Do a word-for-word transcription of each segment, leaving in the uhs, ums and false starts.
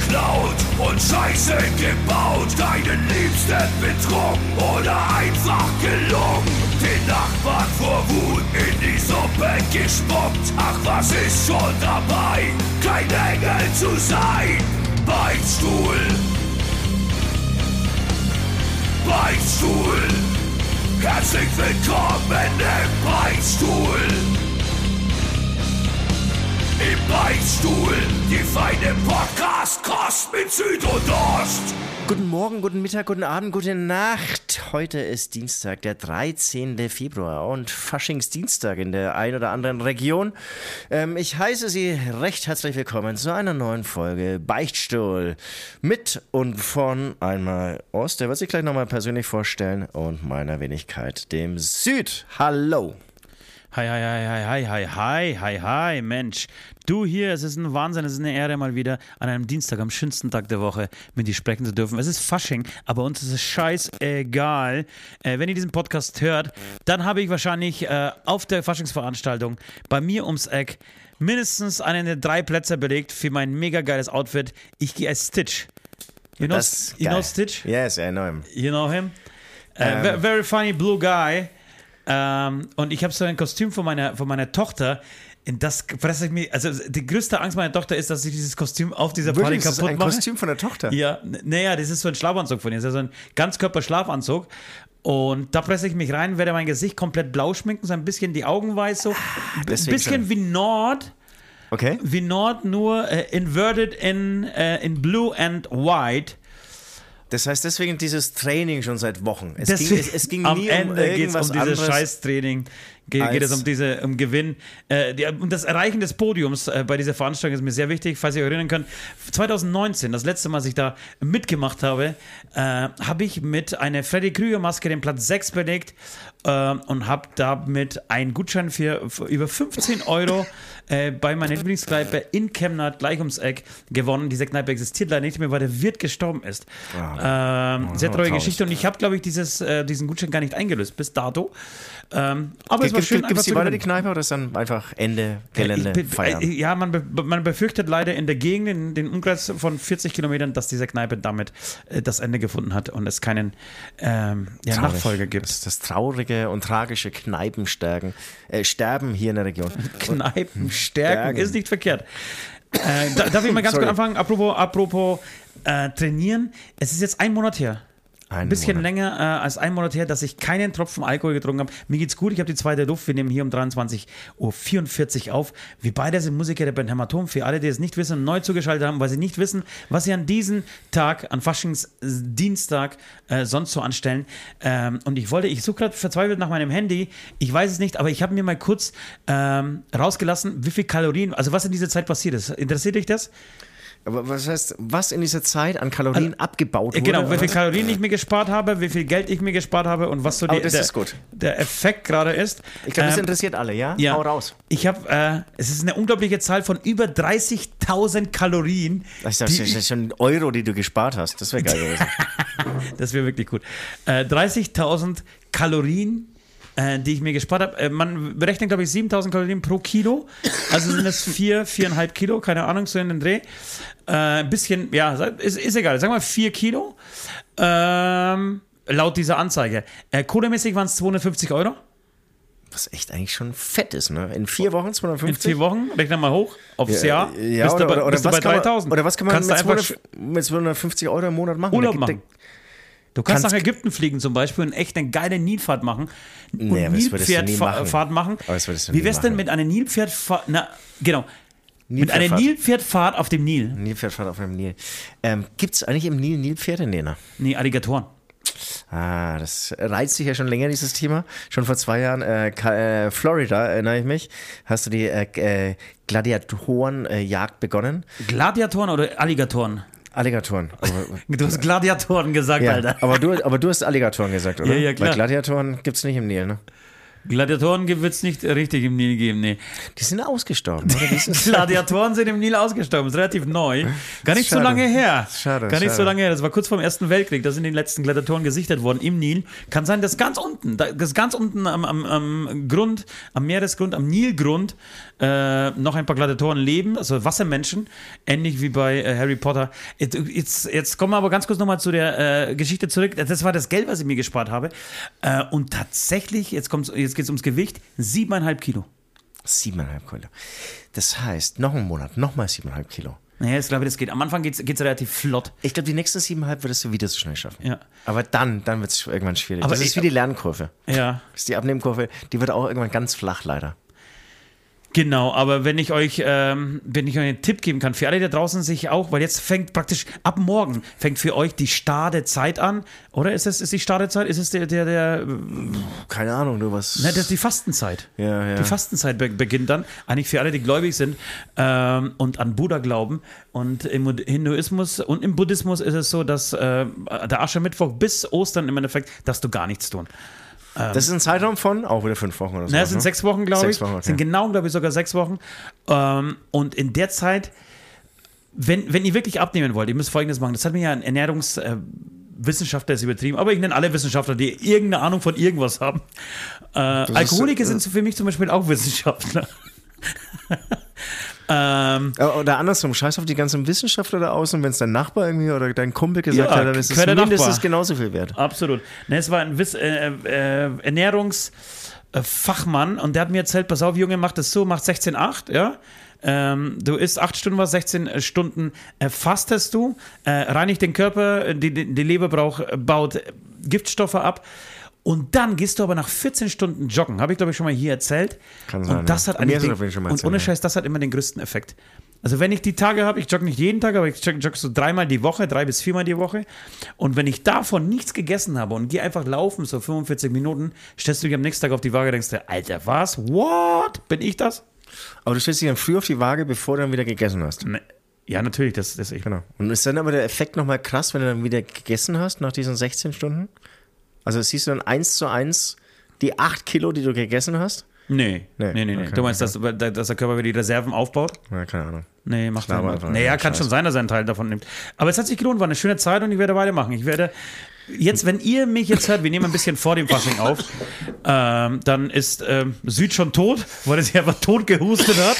geklaut und Scheiße gebaut, deinen Liebsten betrogen oder einfach gelungen, den Nachbarn vor Wut in die Suppe gespuckt. Ach, was ist schon dabei, kein Engel zu sein? Beichtstuhl, Beichtstuhl, herzlich willkommen im Beichtstuhl. Im Beichtstuhl, die feine Podcast-Kost mit Süd und Ost. Guten Morgen, guten Mittag, guten Abend, gute Nacht. Heute ist Dienstag, der dreizehnten Februar und Faschingsdienstag in der ein oder anderen Region. Ähm, ich heiße Sie recht herzlich willkommen zu einer neuen Folge Beichtstuhl. Mit und von einmal Ost, der wird sich gleich nochmal persönlich vorstellen, und meiner Wenigkeit, dem Süd. Hallo. Hi, hi, hi, hi, hi, hi, hi, hi, hi, Mensch. Du hier, es ist ein Wahnsinn, es ist eine Ehre, mal wieder an einem Dienstag, am schönsten Tag der Woche, mit dir sprechen zu dürfen. Es ist Fasching, aber uns ist es scheißegal. Äh, wenn ihr diesen Podcast hört, dann habe ich wahrscheinlich äh, auf der Faschingsveranstaltung bei mir ums Eck mindestens einen der drei Plätze belegt für mein mega geiles Outfit. Ich gehe als Stitch. You know, you know Stitch? Yes, I know him. You know him? Uh, Ähm. Very funny blue guy. Ähm, und ich habe so ein Kostüm von meiner, von meiner Tochter. In das fresse ich mich, also die größte Angst meiner Tochter ist, dass ich dieses Kostüm auf dieser Party Wirklich, kaputt das ist ein mache. Kostüm von der Tochter? Ja, n- naja, das ist so ein Schlafanzug von ihr. Das ist so ein Ganzkörper-Schlafanzug. Und da presse ich mich rein, werde mein Gesicht komplett blau schminken, so ein bisschen die Augen weiß, so ein deswegen bisschen schon. wie Nord. Okay. Wie Nord, nur äh, inverted in, äh, in blue and white. Das heißt deswegen dieses Training schon seit Wochen. Es Deswegen, ging, es, es ging am nie Ende um geht es irgendwas um dieses anderes. Scheißtraining, Ge geht es um diese um Gewinn. Äh, die, um das Erreichen des Podiums äh, bei dieser Veranstaltung ist mir sehr wichtig, falls ihr euch erinnern könnt. zwanzig neunzehn, das letzte Mal, als ich da mitgemacht habe, äh, habe ich mit einer Freddy Krüger Maske den Platz sechs belegt äh, und habe damit einen Gutschein für, für über fünfzehn Euro äh, bei meiner Lieblingskneipe in Chemnat, gleich ums Eck, gewonnen. Diese Kneipe existiert leider nicht mehr, weil der Wirt gestorben ist. Ah. Ähm, sehr traurige Geschichte, und ich habe, glaube ich, dieses, äh, diesen Gutschein gar nicht eingelöst bis dato. Ähm, aber es war schön, Gibt es die einfach weiter, die zu Kneipe, oder ist dann einfach Ende Gelände, ich be- feiern? äh, Ja, man, be man befürchtet leider in der Gegend, in den Umkreis von vierzig Kilometern, dass diese Kneipe damit äh, das Ende gefunden hat und es keinen ähm, ja, Traurig. Nachfolger gibt. Das ist das traurige und tragische Kneipensterben äh, Sterben hier in der Region. Kneipen stärken Stärken. ist nicht verkehrt. Äh, da, darf ich mal ganz Sorry. kurz anfangen? Apropos, apropos äh, trainieren. Es ist jetzt ein Monat her. Ein Ein bisschen Monat. länger äh, als ein Monat her, dass ich keinen Tropfen Alkohol getrunken habe. Mir geht's gut, ich habe die zweite Luft. Wir nehmen hier um dreiundzwanzig Uhr vierundvierzig auf. Wir beide sind Musiker der Band Hämatom. Für alle, die es nicht wissen und neu zugeschaltet haben, weil sie nicht wissen, was sie an diesem Tag, an Faschingsdienstag, äh, sonst so anstellen. Ähm, und ich wollte, ich suche gerade verzweifelt nach meinem Handy. Ich weiß es nicht, aber ich habe mir mal kurz ähm, rausgelassen, wie viel Kalorien, also was in dieser Zeit passiert ist. Interessiert dich das? Aber was heißt, was in dieser Zeit an Kalorien abgebaut wurde? Genau, wie viel oder? Kalorien ich mir gespart habe, wie viel Geld ich mir gespart habe und was so Aber die, das der, ist gut. der Effekt gerade ist. Ich glaube, das Ähm, interessiert alle, ja? ja. Hau raus. Ich habe, äh, es ist eine unglaubliche Zahl von über dreißigtausend Kalorien. Das ist, das ist schon ein Euro, die du gespart hast. Das wäre geil gewesen. Das wäre wirklich gut. Äh, dreißigtausend Kalorien, äh, die ich mir gespart habe. Äh, man berechnet, glaube ich, siebentausend Kalorien pro Kilo. Also sind es vier, viereinhalb Kilo, keine Ahnung, so in den Dreh. Ein äh, bisschen, ja, ist, ist egal. Sagen wir vier Kilo. Ähm, laut dieser Anzeige. Äh, Kohlemäßig waren es zweihundertfünfzig Euro. Was echt eigentlich schon fett ist, ne? In vier Wochen In zweihundertfünfzig? vier Wochen, rechne mal hoch, aufs Ja, Jahr, ja, bist oder, du bei, oder, oder bist du was bei kann man, dreitausend. oder was kann man Kannst mit, du einfach zweihundert, mit zweihundertfünfzig Euro im Monat machen? Urlaub Da gibt- machen. Du kannst, Kannst- nach Ägypten fliegen zum Beispiel und echt eine geile Nilfahrt machen. Und Nee, aber das würdest du nie Nilpferdfahrt machen. machen. Aber das würdest du Wie nie wär's denn machen. mit einer Nilpferdfahrt? Na, genau. Mit einer Nilpferdfahrt. Nilpferdfahrt auf dem Nil. Nilpferdfahrt auf dem Nil. Ähm, Gibt es eigentlich im Nil Nilpferde? Nee, ne? Nee, Alligatoren. Ah, das reizt sich ja schon länger, dieses Thema. Schon vor zwei Jahren, äh, Ka- äh, Florida, erinnere ich mich, hast du die äh, äh, Gladiatorenjagd begonnen. Gladiatoren oder Alligatoren? Alligatoren. Aber, Du hast Gladiatoren gesagt, ja, Alter. aber, du, aber du hast Alligatoren gesagt, oder? Ja, ja, klar. Weil Gladiatoren gibt es nicht im Nil, ne? Gladiatoren wird es nicht richtig im Nil geben, nee. Die sind ausgestorben, oder? Gladiatoren sind im Nil ausgestorben, ist relativ neu. Gar nicht so lange her. Schade, Gar nicht schade. so lange her. Das war kurz vor dem Ersten Weltkrieg. Da sind die letzten Gladiatoren gesichtet worden im Nil. Kann sein, dass ganz unten, dass ganz unten am, am, am Grund, am Meeresgrund, am Nilgrund äh, noch ein paar Gladiatoren leben, also Wassermenschen, ähnlich wie bei äh, Harry Potter. Jetzt, jetzt, jetzt kommen wir aber ganz kurz nochmal zu der äh, Geschichte zurück. Das war das Geld, was ich mir gespart habe. Äh, und tatsächlich, jetzt, kommt's, jetzt geht es ums Gewicht, siebeneinhalb Kilo. Siebeneinhalb Kilo. Das heißt, noch einen Monat, nochmal siebeneinhalb Kilo. Naja, ich glaube, das geht. Am Anfang geht es relativ flott. Ich glaube, die nächsten siebeneinhalb würdest du wieder so schnell schaffen. Ja. Aber dann, dann wird es irgendwann schwierig. Aber das ist ich, wie die Lernkurve. Ja. Das ist die Abnehmkurve, die wird auch irgendwann ganz flach, leider. Genau, aber wenn ich euch, ähm, wenn ich euch einen Tipp geben kann, für alle da draußen sich auch, weil jetzt fängt praktisch, ab morgen fängt für euch die Stadezeit an, oder ist es ist die Stadezeit? Ist es der, der, der Keine Ahnung, du was. Ne, das ist die Fastenzeit. Ja, ja. Die Fastenzeit be- beginnt dann, eigentlich für alle, die gläubig sind ähm, und an Buddha glauben. Und im Hinduismus und im Buddhismus ist es so, dass äh, der Aschermittwoch bis Ostern im Endeffekt darfst du gar nichts tun. Das ist ein Zeitraum von auch wieder fünf Wochen oder so. Na, es sind ne? sechs Wochen, glaube ich. Sechs Wochen, okay. Es sind genau, glaube ich, sogar sechs Wochen. Ähm, und in der Zeit, wenn, wenn ihr wirklich abnehmen wollt, ihr müsst Folgendes machen. Das hat mir ja ein Ernährungswissenschaftler, äh, ist übertrieben, aber ich nenne alle Wissenschaftler, die irgendeine Ahnung von irgendwas haben. Äh, Alkoholiker ist, äh, sind für mich zum Beispiel auch Wissenschaftler. Ähm, oder andersrum, scheiß auf die ganzen Wissenschaftler da außen, wenn es dein Nachbar irgendwie oder dein Kumpel gesagt Ja, hat, dann ist es quer der mindestens Nachbar. genauso viel wert. Absolut. Ne, es war ein Wiss, äh, äh, Ernährungsfachmann und der hat mir erzählt, pass auf, Junge, mach das so, mach sechzehn acht, ja. Ähm, du isst acht Stunden was, sechzehn Stunden äh, fastest du, äh, reinigt den Körper, die, die, die Leber braucht, baut Giftstoffe ab. Und dann gehst du aber nach vierzehn Stunden joggen. Habe ich, glaube ich, schon mal hier erzählt. Kann sein, und das ja. hat eigentlich Mir den, schon mal und erzählt, ohne ja. Scheiß, das hat immer den größten Effekt. Also wenn ich die Tage habe, ich jogge nicht jeden Tag, aber ich jogge jogge so dreimal die Woche, drei bis viermal die Woche. Und wenn ich davon nichts gegessen habe und gehe einfach laufen, so fünfundvierzig Minuten, stellst du dich am nächsten Tag auf die Waage und denkst dir, Alter, was? What? Bin ich das? Aber du stellst dich dann früh auf die Waage, bevor du dann wieder gegessen hast. Ne. Ja, natürlich, das, das ist ich. Genau. Und ist dann aber der Effekt nochmal krass, wenn du dann wieder gegessen hast nach diesen sechzehn Stunden? Also siehst du dann eins zu eins die acht Kilo, die du gegessen hast? Nee, Nee, nee, nee. nee. okay, Du meinst, okay. dass, dass der Körper wieder die Reserven aufbaut? Ja, keine Ahnung. Nee, macht glaube er einfach, nicht. Naja, ja, kann scheiße. schon sein, dass er einen Teil davon nimmt. Aber es hat sich gelohnt, war eine schöne Zeit und ich werde weitermachen. Ich werde jetzt, wenn ihr mich jetzt hört, wir nehmen ein bisschen vor dem Fasching auf, ähm, dann ist ähm, Süd schon tot, weil er sich einfach tot gehustet hat.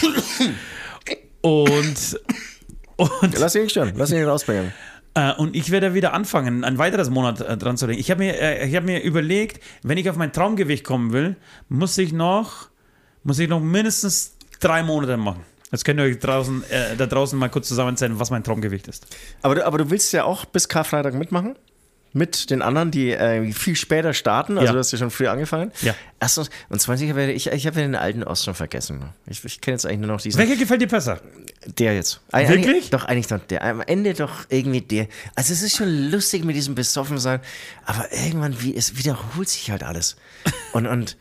Und, und, Lass ihn nicht stören, lass ihn nicht rausbringen. äh, und ich werde wieder anfangen, ein weiteres Monat äh, dran zu denken. Ich habe mir, äh, ich hab mir überlegt, wenn ich auf mein Traumgewicht kommen will, muss ich noch, muss ich noch mindestens drei Monate machen. Jetzt könnt ihr euch draußen, äh, da draußen mal kurz zusammenzählen, was mein Traumgewicht ist. Aber du, aber du willst ja auch bis Karfreitag mitmachen? Mit den anderen, die äh, viel später starten. Also Ja. du hast ja schon früh angefangen. Ja. Erstens, und zweitens, ich habe ich, ich hab ja den alten Ost schon vergessen. Ich, ich kenne jetzt eigentlich nur noch diesen. Welcher gefällt dir besser? Der jetzt. Eig- Wirklich? Eigentlich, doch, eigentlich doch der. Am Ende doch irgendwie der. Also es ist schon lustig mit diesem Besoffensein, aber irgendwann, wie, es wiederholt sich halt alles. Und, und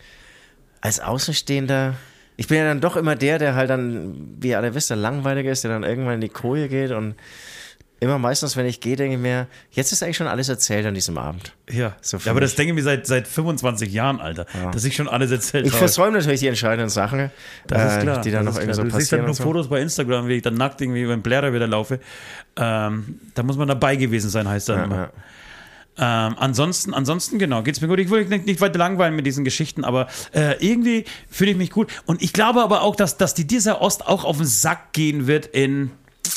als Außenstehender, ich bin ja dann doch immer der, der halt dann, wie ihr alle wisst, der langweiliger ist, der dann irgendwann in die Koje geht und immer meistens, wenn ich gehe, denke ich mir, jetzt ist eigentlich schon alles erzählt an diesem Abend. Ja, So für ja aber mich. das denke ich mir seit, seit fünfundzwanzig Jahren, Alter, dass ich schon alles erzählt Ich habe. versäume natürlich die entscheidenden Sachen, Das ist äh, klar. die dann das noch ist irgendwie so klar. Du siehst dann passieren. nur und so. Fotos bei Instagram, wie ich dann nackt irgendwie beim Blätter wieder laufe. Ähm, da muss man dabei gewesen sein, heißt dann Ja, immer. ja. Ähm, ansonsten, ansonsten, genau, geht's mir gut. Ich will nicht, nicht weiter langweilen mit diesen Geschichten, aber äh, irgendwie fühle ich mich gut. Und ich glaube aber auch, dass, dass die dieser Ost auch auf den Sack gehen wird in,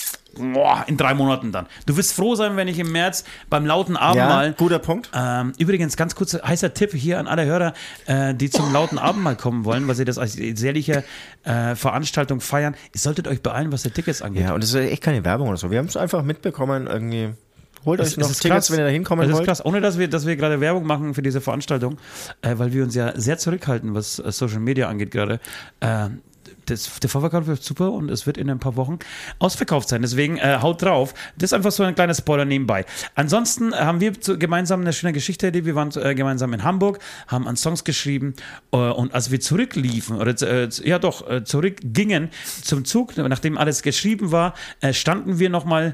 boah, in drei Monaten dann. Du wirst froh sein, wenn ich im März beim lauten Abendmahl. Ja, guter Punkt. Ähm, übrigens, ganz kurz heißer Tipp hier an alle Hörer, äh, die zum lauten Abendmahl kommen wollen, weil sie das als jährliche äh, Veranstaltung feiern. Ihr solltet euch beeilen, was die Tickets angeht. Ja, und das ist echt keine Werbung oder so. Wir haben es einfach mitbekommen, irgendwie. Holt euch Es- noch es ist Tickets, krass. wenn ihr da hinkommen Das ist wollt. krass, ohne dass wir, dass wir gerade Werbung machen für diese Veranstaltung, äh, weil wir uns ja sehr zurückhalten, was äh, Social Media angeht gerade. Äh, das, der Vorverkauf wird super und es wird in ein paar Wochen ausverkauft sein. Deswegen äh, haut drauf. Das ist einfach so ein kleiner Spoiler nebenbei. Ansonsten haben wir zu, gemeinsam eine schöne Geschichte erlebt. Wir waren äh, gemeinsam in Hamburg, haben an Songs geschrieben äh, und als wir zurückliefen, oder äh, ja doch, äh, zurückgingen zum Zug, nachdem alles geschrieben war, äh, standen wir nochmal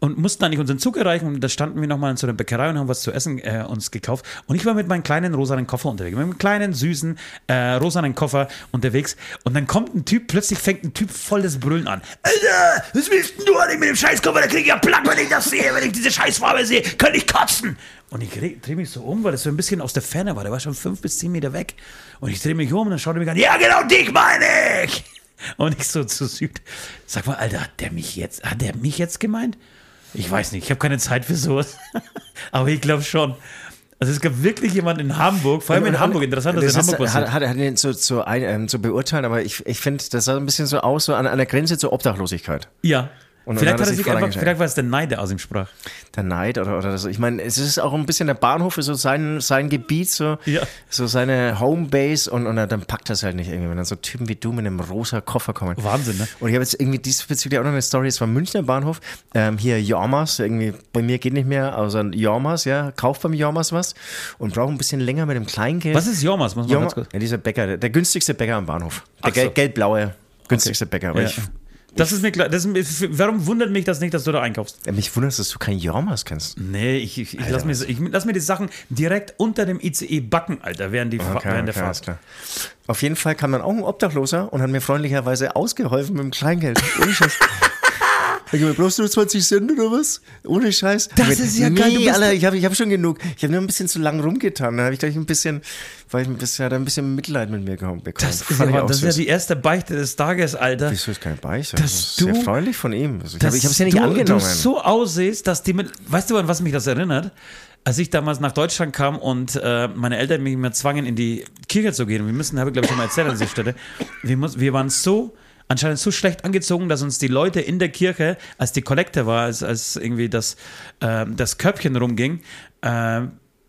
und mussten eigentlich unseren Zug erreichen und da standen wir nochmal in so einer Bäckerei und haben was zu essen äh, uns gekauft und ich war mit meinem kleinen rosanen Koffer unterwegs, mit meinem kleinen, süßen, äh, rosanen Koffer unterwegs und dann kommt ein Typ, plötzlich fängt ein Typ voll das Brüllen an. Alter, was willst denn du eigentlich mit dem Scheißkoffer? Da krieg ich ja Plack, wenn ich das sehe, wenn ich diese Scheißfarbe sehe, könnte ich kotzen. Und ich drehe mich so um, weil das so ein bisschen aus der Ferne war, der war schon fünf bis zehn Meter weg und ich drehe mich um und dann schaut er mich an, ja genau dich meine ich. Und ich so zu Süd, sag mal, Alter, hat der mich jetzt, hat der mich jetzt gemeint? Ich weiß nicht, ich habe keine Zeit für sowas. Aber ich glaube schon. Also es gab wirklich jemanden in Hamburg, vor allem in Hamburg, interessant, dass das in Hamburg passiert. Hat, hat, hat ihn zu, zu, ein, ähm, zu beurteilen, aber ich, ich finde, das sah ein bisschen so aus, so an, an der Grenze zur Obdachlosigkeit. Ja. Und vielleicht, und hat er sich einfach, vielleicht war es der Neid, der aus ihm sprach. Der Neid oder, oder so. Ich meine, es ist auch ein bisschen der Bahnhof für so sein, sein Gebiet, so, ja. so seine Homebase und, und dann packt das halt nicht irgendwie, wenn dann so Typen wie du mit einem rosa Koffer kommen. Wahnsinn, ne? Und ich habe jetzt irgendwie diesbezüglich auch noch eine Story, es war Münchner Bahnhof, ähm, hier Jormas, irgendwie, bei mir geht nicht mehr, außer Jormas, ja, kauft beim Jormas was und braucht ein bisschen länger mit dem Kleingeld. Was ist Jormas? Muss man Jorma, ja, dieser Bäcker, der, der günstigste Bäcker am Bahnhof. Der so. gelb-blaue, günstigste okay. Bäcker. Ja. Ich, Das ist mir klar. Das ist, warum wundert mich das nicht, dass du da einkaufst? Mich wundert es, dass du kein Jormas kennst. Nee, ich, ich, ich lass mir, ich lass mir die Sachen direkt unter dem I C E backen, Alter, während, die, okay, während okay, der Fahrt. Klar. Auf jeden Fall kam dann auch ein Obdachloser und hat mir freundlicherweise ausgeholfen mit dem Kleingeld. Ohne Scheiß. Ich habe bloß nur zwanzig Cent oder was? Ohne Scheiß. Das mit, ist ja nee, geil. Du Alter, ich habe ich hab schon genug. Ich habe nur ein bisschen zu lang rumgetan. Da habe ich gleich ein bisschen, weil ich ein bisschen, hat er ein bisschen Mitleid mit mir bekommen. Das, ist ja, das ist ja die erste Beichte des Tages, Alter. Wieso ist keine Beichte? Dass das ist du, sehr freundlich von ihm. Also ich habe es ja nicht du, angenommen. Du so aussiehst, dass die mit, weißt du, an was mich das erinnert? Als ich damals nach Deutschland kam und äh, meine Eltern mich immer zwangen, in die Kirche zu gehen, wir müssen, habe ich glaube ich schon mal erzählt an dieser Stelle, wir, muss, wir waren so anscheinend so schlecht angezogen, dass uns die Leute in der Kirche, als die Kollekte war, als, als irgendwie das, äh, das Körbchen rumging, äh,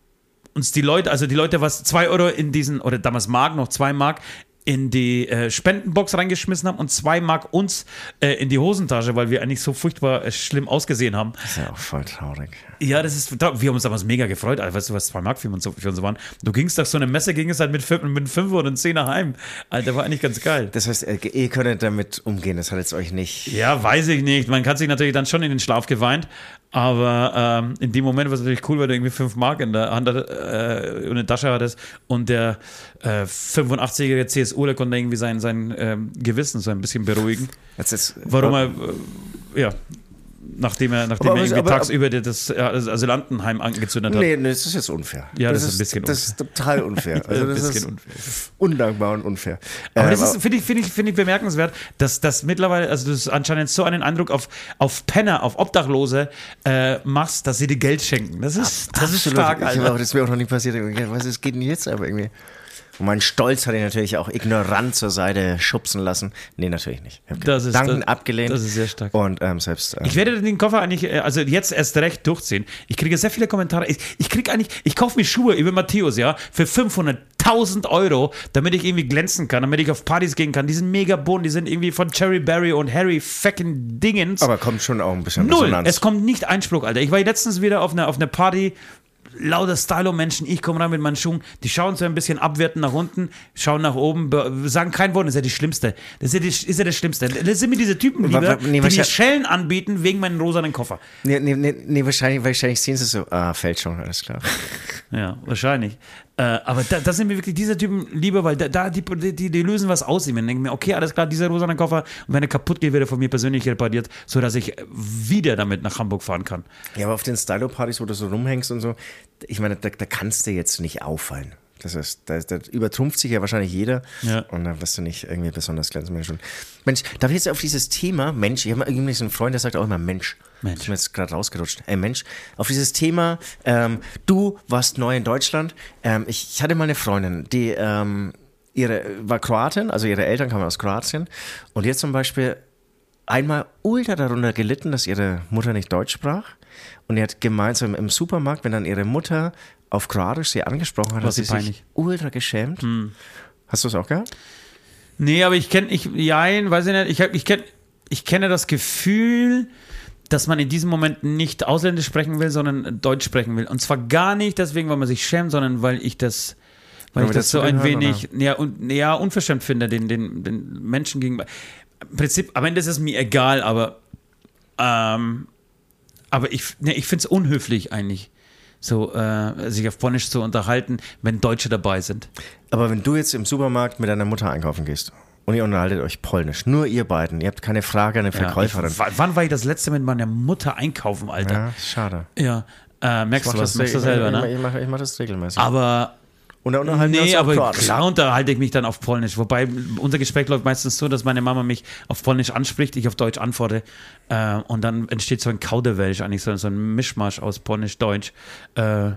uns die Leute, also die Leute, was zwei Euro in diesen, oder damals Mark, noch zwei Mark, in die äh, Spendenbox reingeschmissen haben und zwei Mark uns äh, in die Hosentasche, weil wir eigentlich so furchtbar äh, schlimm ausgesehen haben. Das ist ja auch voll traurig. Ja, das ist, wir haben uns damals mega gefreut, Alter, weißt du, was zwei Mark für uns, für uns waren? Du gingst nach so eine Messe, ging es halt mit fünf, mit fünf oder zehn nach heim. Alter, war eigentlich ganz geil. Das heißt, ihr könnt damit umgehen, das hat jetzt euch nicht... Ja, weiß ich nicht. Man hat sich natürlich dann schon in den Schlaf geweint, aber ähm, in dem Moment war es natürlich cool, weil du irgendwie fünf Mark in der Hand äh, in der Tasche hattest und der äh, fünfundachtzig-jährige C S U, der konnte irgendwie sein, sein ähm, Gewissen so ein bisschen beruhigen. Jetzt ist, Warum er, äh, ja, nachdem er, nachdem aber, er irgendwie aber, tagsüber aber, das, ja, das Asylantenheim angezündet hat. Nee, nee, das ist jetzt unfair. Ja, das, das ist ein bisschen unfair. Das ist total unfair. Also das ein bisschen ist unfair. Undankbar und unfair. Aber ähm, das ist, finde ich, finde ich, finde ich bemerkenswert, dass das mittlerweile, also du hast anscheinend so einen Eindruck auf, auf Penner, auf Obdachlose äh, machst, dass sie dir Geld schenken. Das ist, das ist stark, ich Alter. Auch, das wäre auch noch nie passiert. Was ist, geht denn jetzt aber irgendwie? Und mein Stolz hat ihn natürlich auch ignorant zur Seite schubsen lassen. Nee, natürlich nicht. Das ist, Danken das, abgelehnt. Das ist sehr stark. Und ähm, selbst. Ähm, ich werde den Koffer eigentlich, also jetzt erst recht durchziehen. Ich kriege sehr viele Kommentare. Ich, ich kriege eigentlich, ich kaufe mir Schuhe über Matthäus, ja, für fünfhunderttausend Euro, damit ich irgendwie glänzen kann, damit ich auf Partys gehen kann. Die sind mega bunt, die sind irgendwie von Cherry Berry und Harry fucking Dingens. Aber kommt schon auch ein bisschen Null. Resonanz. Es kommt nicht Einspruch, Alter. Ich war letztens wieder auf einer auf einer Party. Lauter Stylo-Menschen, ich komme rein mit meinen Schuhen, die schauen so ein bisschen abwertend nach unten, schauen nach oben, sagen kein Wort, das ist ja die Schlimmste. Das ist ja, die, ist ja das Schlimmste. Das sind mir diese Typen lieber, nee, die mir Schellen anbieten wegen meinen rosanen Koffer. Nee, nee, nee, nee wahrscheinlich, wahrscheinlich sehen sie so, ah, fällt schon, alles klar. Ja, wahrscheinlich. Äh, aber da, da sind mir wirklich diese Typen lieber, weil da, da die, die, die lösen was aus. Ich denke mir, okay, alles klar, dieser rosane Koffer, und wenn er kaputt geht, wird er von mir persönlich repariert, sodass ich wieder damit nach Hamburg fahren kann. Ja, aber auf den Stylo-Partys, wo du so rumhängst und so, ich meine, da, da kannst du jetzt nicht auffallen. Das ist, da, da übertrumpft sich ja wahrscheinlich jeder. Ja. Und da wirst du nicht irgendwie besonders glänzen. Mensch, darf ich jetzt auf dieses Thema, Mensch, ich habe mal irgendwie so einen Freund, der sagt auch immer Mensch. Mensch. Das ist mir jetzt gerade rausgerutscht. Ey, Mensch, auf dieses Thema, ähm, du warst neu in Deutschland. Ähm, ich, ich hatte mal eine Freundin, die ähm, ihre, war Kroatin, also ihre Eltern kamen aus Kroatien. Und jetzt zum Beispiel einmal ultra darunter gelitten, dass ihre Mutter nicht Deutsch sprach. Und er hat gemeinsam im Supermarkt, wenn dann ihre Mutter auf Kroatisch sie angesprochen hat, hat sie sich ultra geschämt. Hm. Hast du es auch gehabt? Nee, aber ich kenne, ich, ja, weiß ich nicht, ich, ich, kenn, ich kenne das Gefühl, dass man in diesem Moment nicht Ausländisch sprechen will, sondern Deutsch sprechen will. Und zwar gar nicht deswegen, weil man sich schämt, sondern weil ich das, weil ich das, das so ein wenig ja, un, ja, unverschämt finde, den, den, den Menschen gegenüber. Im Prinzip, am Ende ist es mir egal, aber ähm, aber ich, ne, ich finde es unhöflich eigentlich, so äh, sich auf Polnisch zu unterhalten, wenn Deutsche dabei sind. Aber wenn du jetzt im Supermarkt mit deiner Mutter einkaufen gehst und ihr unterhaltet euch Polnisch, nur ihr beiden, ihr habt keine Frage an eine Verkäuferin. Ja, ich, wann war ich das letzte mit meiner Mutter einkaufen, Alter? Ja, schade. Ja, äh, merkst du was, du machst das selber, ne? Ich mache ich mach das regelmäßig. Aber Und da unterhalten nee, wir uns aber Kroatisch. klar unterhalte ich mich dann auf Polnisch. Wobei unser Gespräch läuft meistens so, dass meine Mama mich auf Polnisch anspricht, ich auf Deutsch antworte. Äh, und dann entsteht so ein Kauderwelsch, eigentlich so, so ein Mischmasch aus Polnisch-Deutsch. Äh,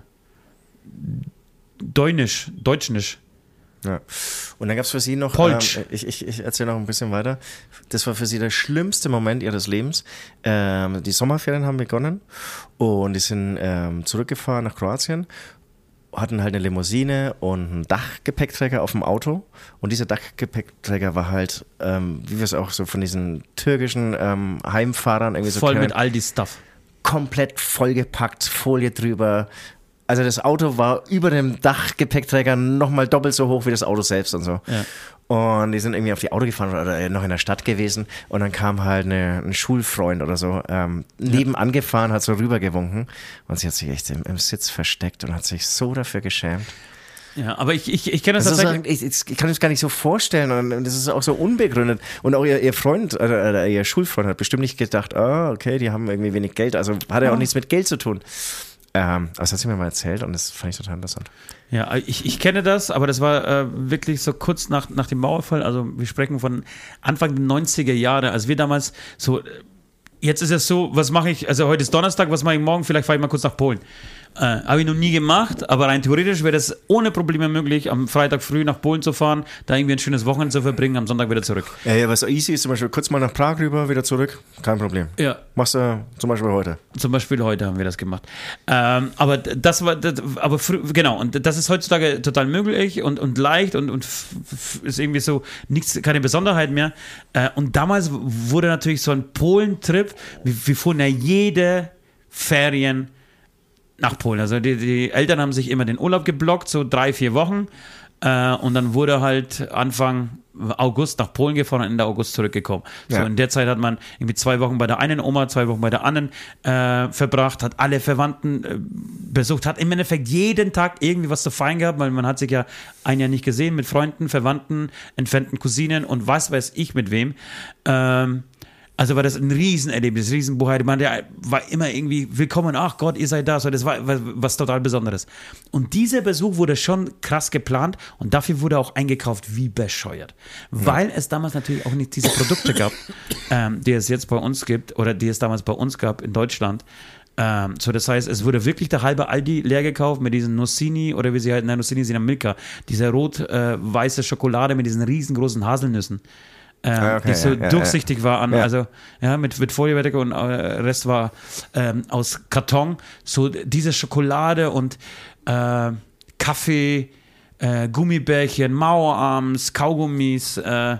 Deutsch, Deutschnisch. Ja. Und dann gab es für sie noch, ähm, ich, ich, ich erzähle noch ein bisschen weiter, das war für sie der schlimmste Moment ihres Lebens. Ähm, die Sommerferien haben begonnen und die sind ähm, zurückgefahren nach Kroatien, hatten halt eine Limousine und einen Dachgepäckträger auf dem Auto und dieser Dachgepäckträger war halt, ähm, wie wir es auch so von diesen türkischen ähm, Heimfahrern irgendwie so voll kennen, mit Aldi-Stuff. Komplett vollgepackt, Folie drüber. Also das Auto war über dem Dachgepäckträger nochmal doppelt so hoch wie das Auto selbst und so. Ja. Und die sind irgendwie auf die Auto gefahren oder noch in der Stadt gewesen und dann kam halt eine, ein Schulfreund oder so ähm, nebenan gefahren, hat so rübergewunken und sie hat sich echt im, im Sitz versteckt und hat sich so dafür geschämt. Ja, aber ich, ich, ich kenne das, das tatsächlich. Ist, ich, ich kann es gar nicht so vorstellen und das ist auch so unbegründet. Und auch ihr, ihr Freund, oder ihr Schulfreund hat bestimmt nicht gedacht, ah, okay, die haben irgendwie wenig Geld, also hat ja auch nichts mit Geld zu tun. Ähm, aber das hat sie mir mal erzählt und das fand ich total interessant. Ja, ich, ich kenne das, aber das war äh, wirklich so kurz nach, nach dem Mauerfall, also wir sprechen von Anfang der neunziger Jahre, als wir damals so, jetzt ist es so, was mache ich, also heute ist Donnerstag, was mache ich morgen, vielleicht fahre ich mal kurz nach Polen. Äh, habe ich noch nie gemacht, aber rein theoretisch wäre das ohne Probleme möglich, am Freitag früh nach Polen zu fahren, da irgendwie ein schönes Wochenende zu verbringen, am Sonntag wieder zurück. Ja, ja, was easy ist, zum Beispiel kurz mal nach Prag rüber, wieder zurück, kein Problem. Ja. Machst du zum Beispiel heute. Zum Beispiel heute haben wir das gemacht. Ähm, aber das war, das, aber frü- genau, und das ist heutzutage total möglich und, und leicht und, und f- f- ist irgendwie so nichts, keine Besonderheit mehr. Äh, und damals wurde natürlich so ein Polen-Trip, wir, wir fuhren ja jede Ferien nach Polen. Also die, die Eltern haben sich immer den Urlaub geblockt, so drei, vier Wochen. Äh, und dann wurde halt Anfang August nach Polen gefahren und Ende August zurückgekommen. So, ja. In der Zeit hat man irgendwie zwei Wochen bei der einen Oma, zwei Wochen bei der anderen äh, verbracht, hat alle Verwandten äh, besucht, hat im Endeffekt jeden Tag irgendwie was zu feiern gehabt, weil man hat sich ja ein Jahr nicht gesehen mit Freunden, Verwandten, entfernten Cousinen und was weiß ich mit wem. Ähm, Also war das ein Riesenerlebnis, ein Riesenbuchheit. Man der war immer irgendwie willkommen, ach Gott, ihr seid da. So, das war was, was total Besonderes. Und dieser Besuch wurde schon krass geplant und dafür wurde auch eingekauft wie bescheuert. Ja. Weil es damals natürlich auch nicht diese Produkte gab, ähm, die es jetzt bei uns gibt oder die es damals bei uns gab in Deutschland. Ähm, so, das heißt, es wurde wirklich der halbe Aldi leer gekauft mit diesen Nussini oder wie sie halt, nein, Nussini sind ja Milka, diese rot-weiße äh, Schokolade mit diesen riesengroßen Haselnüssen. Ähm, ah, okay, die so ja, durchsichtig ja. war an, ja. also ja, mit, mit Foliebedecke und äh, Rest war ähm, aus Karton. So diese Schokolade und äh, Kaffee, äh, Gummibärchen, Mauerarms, Kaugummis, äh,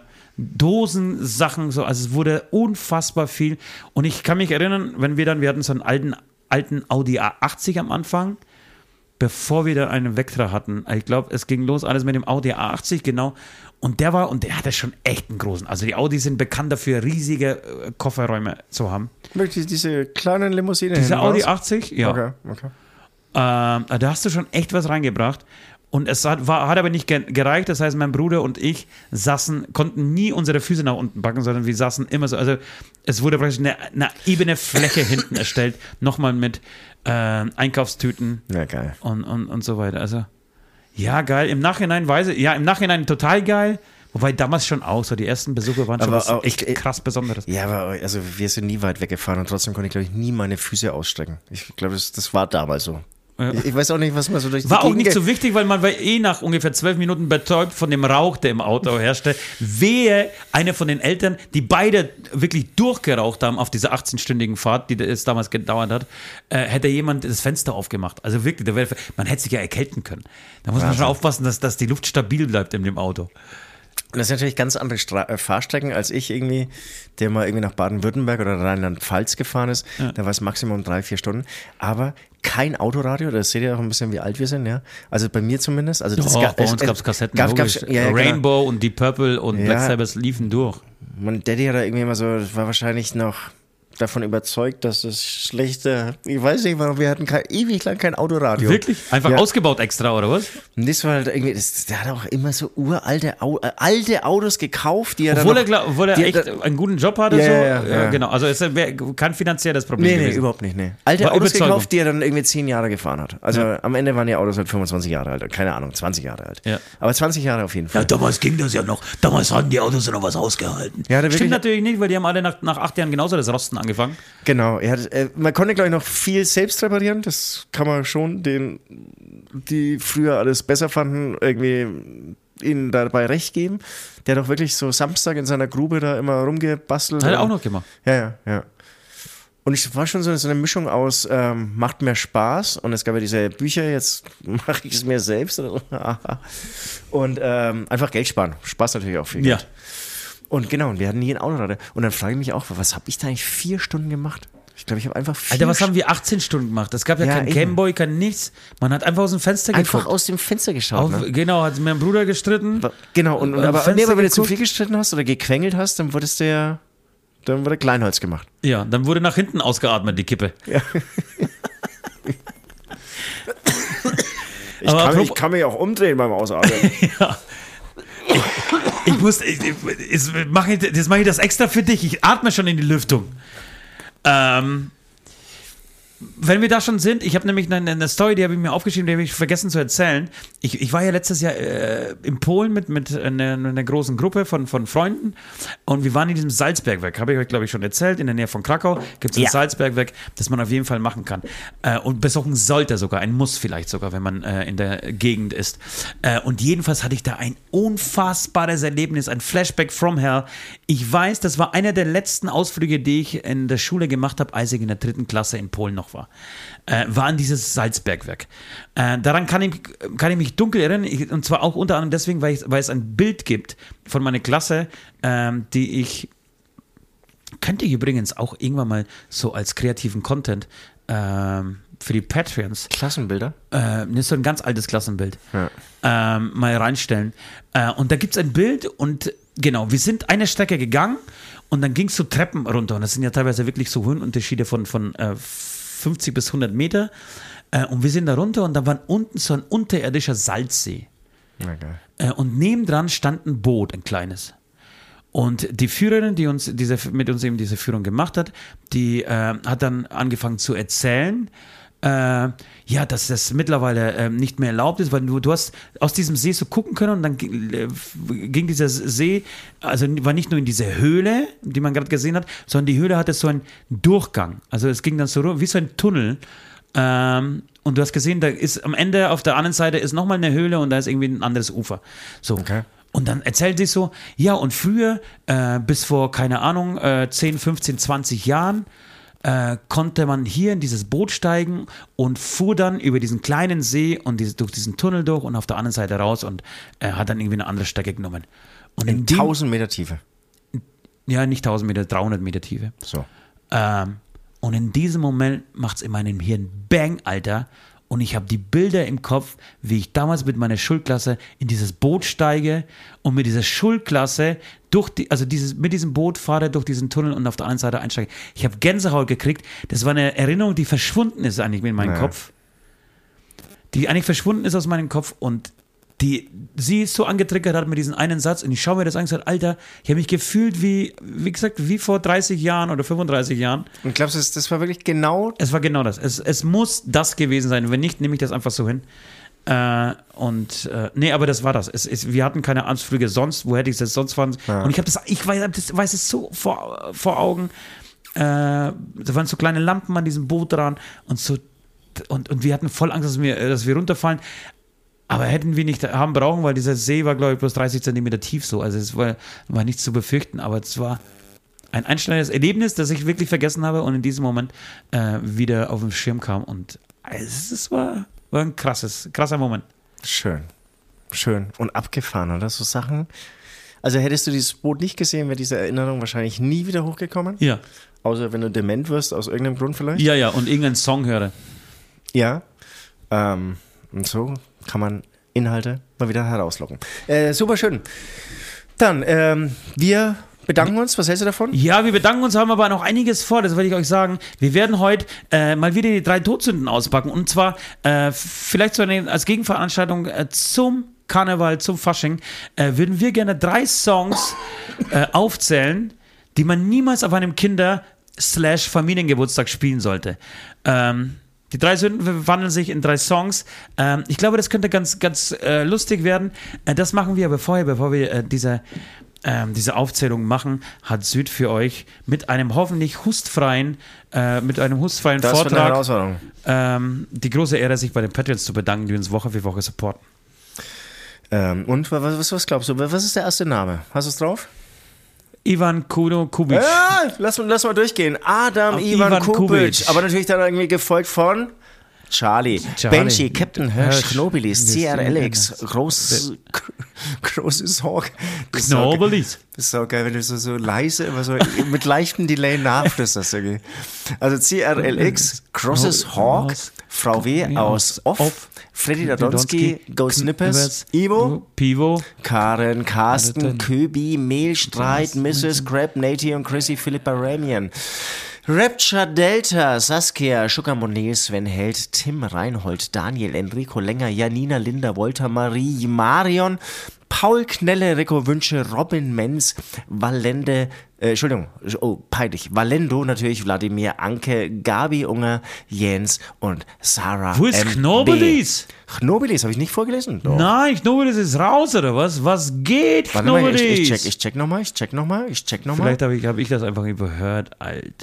Dosensachen, so, also es wurde unfassbar viel. Und ich kann mich erinnern, wenn wir dann, wir hatten so einen alten, alten Audi A achtzig am Anfang, bevor wir dann einen Vectra hatten. Ich glaube, es ging los alles mit dem Audi A achtzig, genau. Und der war, und der hatte schon echt einen großen. Also die Audis sind bekannt dafür, riesige äh, Kofferräume zu haben. Wirklich diese kleinen Limousinen? Diese Audi achtzig, ja. Okay, okay. Ähm, da hast du schon echt was reingebracht. Und es hat, war, hat aber nicht gereicht. Das heißt, mein Bruder und ich saßen, konnten nie unsere Füße nach unten packen, sondern wir saßen immer so. Also es wurde praktisch eine, eine ebene Fläche hinten erstellt. Nochmal mit äh, Einkaufstüten. Ja, geil. Und, und, und so weiter. Also ja, geil. Im Nachhinein weiß ich, ja, im Nachhinein total geil. Wobei damals schon auch, so die ersten Besuche waren schon aber was auch, echt ich, krass Besonderes. Ja, aber also wir sind nie weit weggefahren und trotzdem konnte ich, glaube ich, nie meine Füße ausstrecken. Ich glaube, das, das war damals so. Ja. Ich, ich weiß auch nicht, was man so durch die War auch Gegend nicht so wichtig, weil man war eh nach ungefähr zwölf Minuten betäubt von dem Rauch, der im Auto herrschte. Wehe, einer von den Eltern, die beide wirklich durchgeraucht haben auf dieser achtzehnstündigen Fahrt, die es damals gedauert hat, äh, hätte jemand das Fenster aufgemacht. Also wirklich, da wär, man hätte sich ja erkälten können. Da muss man schon aufpassen, dass, dass die Luft stabil bleibt in dem Auto. Und das sind natürlich ganz andere Stra- äh, Fahrstrecken als ich irgendwie, der mal irgendwie nach Baden-Württemberg oder Rheinland-Pfalz gefahren ist. Ja. Da war es Maximum drei, vier Stunden. Aber kein Autoradio, das seht ihr auch ein bisschen, wie alt wir sind, ja. Also bei mir zumindest. Also das oh, gab, bei es, uns gab es Kassetten. Gab, gab's, ja, ja, Rainbow genau. Und Deep Purple und ja. Black Sabbath liefen durch. Mein Daddy hat da irgendwie immer so, das war wahrscheinlich noch davon überzeugt, dass das schlechte, ich weiß nicht warum, wir hatten kein, ewig lang kein Autoradio. Wirklich? Einfach ja. ausgebaut extra, oder was? Und das war halt irgendwie, das, der hat auch immer so uralte Au, äh, alte Autos gekauft, die er obwohl dann er, obwohl er echt da, einen guten Job hatte, ja, so. Ja, ja, ja. Ja, genau, also es wäre kein finanzielles Problem nee, gewesen. Nee, überhaupt nicht, nee. Alte war Autos gekauft, die er dann irgendwie zehn Jahre gefahren hat. Also ja. am Ende waren die Autos halt fünfundzwanzig Jahre alt, keine Ahnung, zwanzig Jahre alt. Ja. Aber zwanzig Jahre auf jeden Fall. Ja, damals ging das ja noch, damals hatten die Autos ja noch was ausgehalten. Ja, stimmt natürlich nicht, weil die haben alle nach, nach acht Jahren genauso das Rosten angefangen. Genau, er hat, äh, man konnte glaube ich noch viel selbst reparieren, das kann man schon, den, die früher alles besser fanden, irgendwie ihnen dabei recht geben. Der hat doch wirklich so Samstag in seiner Grube da immer rumgebastelt. Hat er auch noch gemacht. Ja, ja, ja. Und ich war schon so, so eine Mischung aus, ähm, macht mir Spaß und es gab ja diese Bücher, jetzt mache ich es mir selbst. Und ähm, einfach Geld sparen. Spaß natürlich auch viel Geld. Ja. Und genau, und wir hatten nie ein Autoradio. Und dann frage ich mich auch, was habe ich da eigentlich vier Stunden gemacht? Ich glaube, ich habe einfach vier Alter, was haben wir achtzehn Stunden gemacht? Es gab ja, ja kein Gameboy, kein nichts. Man hat einfach aus dem Fenster geguckt. Einfach aus dem Fenster geschaut. Auf, ne? Genau, hat mit meinem Bruder gestritten. Genau, und, und aber, nee, aber wenn du zu viel gestritten hast oder gequengelt hast, dann wurdest du ja, dann wurde Kleinholz gemacht. Ja, dann wurde nach hinten ausgeatmet, die Kippe. Ja. ich, kann, ich kann mich auch umdrehen beim Ausatmen. Ja. Ich, ich muss, ich, ich, mach ich, das mache ich das extra für dich. Ich atme schon in die Lüftung. Ähm, wenn wir da schon sind, ich habe nämlich eine, eine Story, die habe ich mir aufgeschrieben, die habe ich vergessen zu erzählen. Ich, ich war ja letztes Jahr äh, in Polen mit, mit einer, einer großen Gruppe von, von Freunden und wir waren in diesem Salzbergwerk, habe ich euch glaube ich schon erzählt, in der Nähe von Krakau gibt es ein ja. Salzbergwerk, das man auf jeden Fall machen kann. Äh, und besuchen sollte sogar, ein Muss vielleicht sogar, wenn man äh, in der Gegend ist. Äh, und jedenfalls hatte ich da ein unfassbares Erlebnis, ein Flashback from hell. Ich weiß, das war einer der letzten Ausflüge, die ich in der Schule gemacht habe, als ich in der dritten Klasse in Polen noch war, äh, war an dieses Salzbergwerk. Äh, daran kann ich, kann ich mich dunkel erinnern, ich, und zwar auch unter anderem deswegen, weil, ich, weil es ein Bild gibt von meiner Klasse, ähm, die ich, könnte ich übrigens auch irgendwann mal so als kreativen Content ähm, für die Patreons. Klassenbilder? Äh, das ist so ein ganz altes Klassenbild. Ja. Ähm, mal reinstellen. Äh, und da gibt es ein Bild und genau, wir sind eine Strecke gegangen und dann ging es so Treppen runter und das sind ja teilweise wirklich so Höhenunterschiede von, von äh, fünfzig bis hundert Meter äh, und wir sind da runter und da war unten so ein unterirdischer Salzsee. Okay. Äh, und nebendran stand ein Boot, ein kleines. Und die Führerin, die uns diese, mit uns eben diese Führung gemacht hat, die äh, hat dann angefangen zu erzählen, äh, ja, dass das mittlerweile äh, nicht mehr erlaubt ist, weil du, du hast aus diesem See so gucken können und dann ging, äh, ging dieser See, also war nicht nur in diese Höhle, die man gerade gesehen hat, sondern die Höhle hatte so einen Durchgang. Also es ging dann so wie so ein Tunnel. Ähm, und du hast gesehen, da ist am Ende auf der anderen Seite ist nochmal eine Höhle und da ist irgendwie ein anderes Ufer. So. Okay. Und dann erzählt sie so, ja, und früher, äh, bis vor, keine Ahnung, äh, zehn, fünfzehn, zwanzig Jahren, Äh, konnte man hier in dieses Boot steigen und fuhr dann über diesen kleinen See und diese, durch diesen Tunnel durch und auf der anderen Seite raus und äh, hat dann irgendwie eine andere Strecke genommen. Und in, in tausend Meter Tiefe? Ja, nicht tausend Meter, dreihundert Meter Tiefe. So. Ähm, und in diesem Moment macht es in meinem Hirn Bang, Alter. Und ich habe die Bilder im Kopf, wie ich damals mit meiner Schulklasse in dieses Boot steige und mit dieser Schulklasse durch die, also dieses, mit diesem Boot fahre durch diesen Tunnel und auf der anderen Seite einsteige. Ich habe Gänsehaut gekriegt. Das war eine Erinnerung, die verschwunden ist eigentlich in meinem naja. Kopf. Die eigentlich verschwunden ist aus meinem Kopf und die sie ist so angetriggert hat mit diesem einen Satz und ich schaue mir das an und sage, Alter, ich habe mich gefühlt wie, wie gesagt, wie vor dreißig Jahren oder fünfunddreißig Jahren. Und glaubst du, das war wirklich genau? Es war genau das. Es, es muss das gewesen sein. Wenn nicht, nehme ich das einfach so hin. Äh, und, äh, nee, aber das war das. Es, es, wir hatten keine Anflüge sonst. Wo hätte ich das sonst fahren? Ja. Und ich habe das, ich weiß, das, weiß es so vor, vor Augen. Äh, da waren so kleine Lampen an diesem Boot dran und so. Und, und wir hatten voll Angst, dass wir, dass wir runterfallen. Aber hätten wir nicht haben brauchen, weil dieser See war, glaube ich, bloß dreißig Zentimeter tief so. Also es war, war nichts zu befürchten, aber es war ein einschneidendes Erlebnis, das ich wirklich vergessen habe und in diesem Moment äh, wieder auf den Schirm kam. Und es, es war, war ein krasses, krasser Moment. Schön. Schön. Und abgefahren, oder? So Sachen. Also hättest du dieses Boot nicht gesehen, wäre diese Erinnerung wahrscheinlich nie wieder hochgekommen? Ja. Außer wenn du dement wirst, aus irgendeinem Grund vielleicht? Ja, ja, und irgendeinen Song höre. Ja. Ähm, und so kann man Inhalte mal wieder herauslocken. Äh, super schön. Dann, ähm, wir bedanken uns. Was hältst du davon? Ja, wir bedanken uns, haben aber noch einiges vor, das wollte ich euch sagen. Wir werden heute äh, mal wieder die drei Todsünden auspacken. Und zwar äh, vielleicht so eine, als Gegenveranstaltung äh, zum Karneval, zum Fasching, äh, würden wir gerne drei Songs äh, aufzählen, die man niemals auf einem Kinder-Familiengeburtstag spielen sollte. Ähm, die drei Sünden verwandeln sich in drei Songs. Ähm, ich glaube, das könnte ganz, ganz äh, lustig werden. Äh, das machen wir aber vorher, bevor wir äh, diese, äh, diese Aufzählung machen, hat Süd für euch mit einem hoffentlich hustfreien, äh, mit einem hustfreien das Vortrag eine Herausforderung. Ähm, die große Ehre, sich bei den Patreons zu bedanken, die uns Woche für Woche supporten. Ähm, und was, was, was glaubst du? Was ist der erste Name? Hast du es drauf? Ivan Kuno Kubic. Ja, lass, lass mal durchgehen. Adam Auf Ivan, Ivan Kubic. Kubic. Aber natürlich dann irgendwie gefolgt von Charlie, Charlie. Banshee, Captain Hirsch, Hirsch. Knobilis, C R L X, groß, große Sorge. Knobilis. Das ist auch geil, wenn du so, so leise, immer so mit leichtem Delay nachflüsterst. Irgendwie. Also C R L X, Crosses Hawk, Frau W. aus Off, Freddy Dadonski, Go Snippers, Ivo, Pivo, Karen, Carsten, Köbi, Mehlstreit, Missus Crab, Nati und Chrissy, Philippa Ramian. Rapture Delta, Saskia, Sugar Monet, Sven Held, Tim Reinhold, Daniel, Enrico Länger, Janina, Linda, Wolter, Marie, Marion, Paul Knelle, Rico Wünsche, Robin Menz, Valende, äh, Entschuldigung, oh, peinlich, Valendo natürlich, Wladimir, Anke, Gabi Unger, Jens und Sarah. Wo ist Knobilis? Knobilis, habe ich nicht vorgelesen? Doch. Nein, Knobilis ist raus, oder was? Was geht, Warte mal, Knobilis? ich, ich check, ich check nochmal, ich check nochmal, ich check nochmal. Vielleicht habe ich, hab ich das einfach überhört,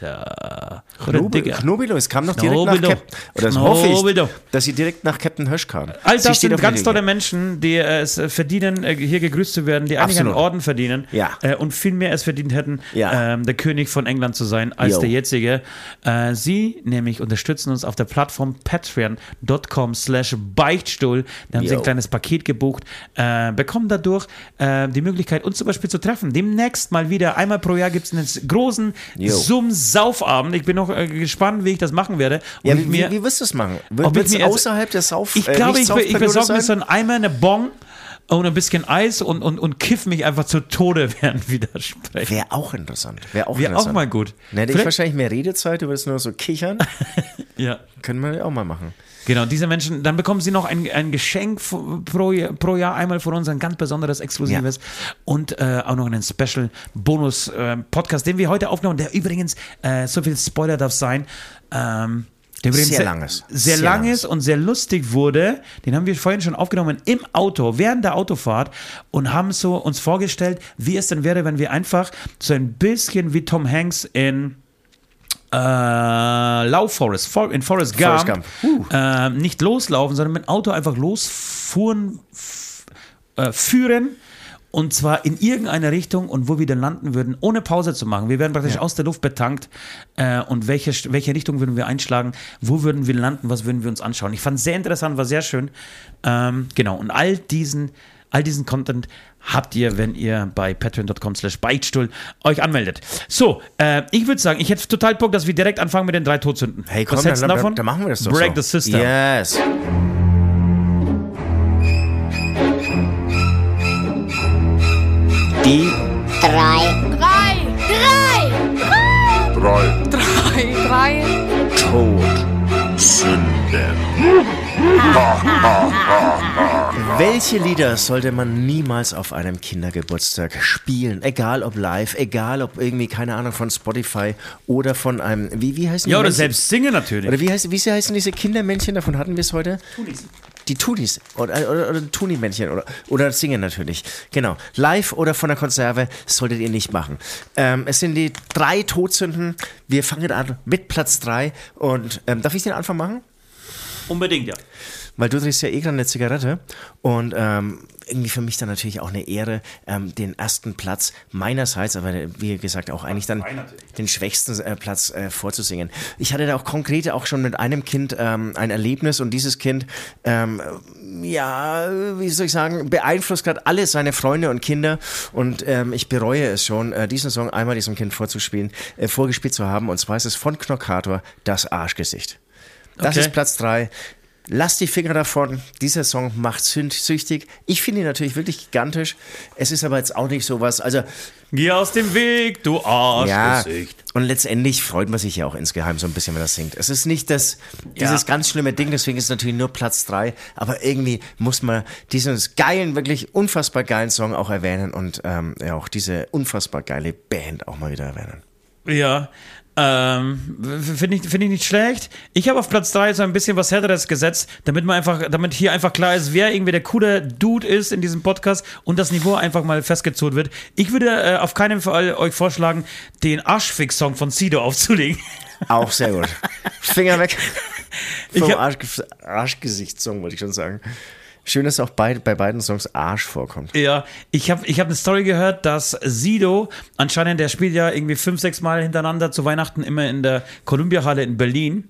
Alter. Knobi, Knobilis kam noch direkt nach Captain, oder das hoffe ich, dass sie direkt nach Captain Hirsch kam. All Sie das steht sind auf ganz der tolle Linie. Menschen, die äh, es verdienen, äh, hier gegrüßt zu werden, die eigentlich einen Absolut. Orden verdienen Ja. äh, und viel mehr es verdient hätten, Ja. ähm, der König von England zu sein, als Yo. der jetzige. Äh, sie nämlich unterstützen uns auf der Plattform patreon.com slash Beichtstuhl. Da haben sie Yo. ein kleines Paket gebucht, äh, bekommen dadurch äh, die Möglichkeit, uns zum Beispiel zu treffen. Demnächst mal wieder, einmal pro Jahr gibt es einen großen Yo. Zoom-Saufabend. Ich bin noch äh, gespannt, wie ich das machen werde. Und Ja, ich wie, mir, wie, wie wirst du es machen? Ob Wird ich es mir jetzt- außerhalb der Sauf ich äh, glaube, ich, ich Nicht-Saufperiode besorge mir sein? so ein Eimer, eine Bon und ein bisschen Eis und, und, und kiff mich einfach zu Tode, während wir da sprechen. Wäre auch interessant. Wäre auch Wäre interessant. auch mal gut. Ne, hätte ich Vielleicht- wahrscheinlich mehr Redezeit, du würdest nur so kichern. Ja. Können wir auch mal machen. Genau, diese Menschen, dann bekommen sie noch ein, ein Geschenk f- pro, Jahr- pro Jahr einmal von uns, ein ganz besonderes, exklusives und äh, auch noch einen Special-Bonus-Podcast, den wir heute aufgenommen haben, der übrigens, äh, so viel Spoiler darf sein, ähm, der übrigens Sehr lang ist. Sehr, Sehr lang lang ist und sehr lustig wurde. Den haben wir vorhin schon aufgenommen im Auto, während der Autofahrt und haben so uns vorgestellt, wie es denn wäre, wenn wir einfach so ein bisschen wie Tom Hanks in Äh, Lauf Forest, For in Forrest Gump, Forrest Gump. Äh, nicht loslaufen, sondern mit dem Auto einfach losfuhren, f- äh, führen und zwar in irgendeine Richtung und wo wir dann landen würden, ohne Pause zu machen. Wir werden praktisch Ja. aus der Luft betankt äh, und welche, welche Richtung würden wir einschlagen, wo würden wir landen, was würden wir uns anschauen. Ich fand es sehr interessant, war sehr schön. Ähm, genau, und all diesen, all diesen Content habt ihr, wenn ihr bei patreon.com slash Beichtstuhl euch anmeldet. So, äh, ich würde sagen, ich hätte total Bock, dass wir direkt anfangen mit den drei Todsünden. Hey, komm, Was hältst du dann, davon? dann machen wir das doch Break so. the system. Yes. Die Drei. Drei. Drei. Drei Drei. Drei. Todsünden. Welche Lieder sollte man niemals auf einem Kindergeburtstag spielen? Egal ob live, egal ob irgendwie, keine Ahnung, von Spotify oder von einem, wie, wie heißen die Ja, oder Männchen? selbst singen natürlich. Oder wie, heißt, wie heißen diese Kindermännchen, davon hatten wir es heute? Tunis. Die Tunis oder, oder, oder Tuni-Männchen oder, oder singen natürlich. Genau. Live oder von der Konserve solltet ihr nicht machen. Ähm, es sind die drei Todsünden. Wir fangen an mit Platz drei. Und ähm, darf ich den Anfang machen? Unbedingt, ja. Weil du trinkst ja eh gerade eine Zigarette und ähm, irgendwie für mich dann natürlich auch eine Ehre, ähm, den ersten Platz meinerseits, aber wie gesagt auch eigentlich dann den schwächsten äh, Platz äh, vorzusingen. Ich hatte da auch konkret auch schon mit einem Kind ähm, ein Erlebnis und dieses Kind, ähm, ja, wie soll ich sagen, beeinflusst gerade alle seine Freunde und Kinder und ähm, ich bereue es schon, äh, diesen Song einmal diesem Kind vorzuspielen, äh, vorgespielt zu haben und zwar ist es von Knockator, das Arschgesicht. Das Okay. ist Platz drei. lasst die Finger davon. Dieser Song macht süchtig. Ich finde ihn natürlich wirklich gigantisch. Es ist aber jetzt auch nicht sowas, also... Geh aus dem Weg, du Arschgesicht. Ja, und letztendlich freut man sich ja auch insgeheim so ein bisschen, wenn er singt. Es ist nicht das, dieses ja. ganz schlimme Ding, deswegen ist es natürlich nur Platz drei, aber irgendwie muss man diesen geilen, wirklich unfassbar geilen Song auch erwähnen und ähm, ja auch diese unfassbar geile Band auch mal wieder erwähnen. Ja, ähm, finde ich, find ich nicht schlecht. Ich habe auf Platz drei so ein bisschen was Härteres gesetzt, damit man einfach, damit hier einfach klar ist, wer irgendwie der coole Dude ist in diesem Podcast und das Niveau einfach mal festgezurrt wird. Ich würde äh, auf keinen Fall euch vorschlagen, den Arschfix-Song von Sido aufzulegen. Auch sehr gut. Finger weg vom hab, Arsch, Arschgesichtssong, wollte ich schon sagen. Schön, dass auch bei, bei beiden Songs Arsch vorkommt. Ja, ich habe ich hab eine Story gehört, dass Sido, anscheinend, der spielt ja irgendwie fünf, sechs Mal hintereinander zu Weihnachten immer in der Columbia-Halle in Berlin.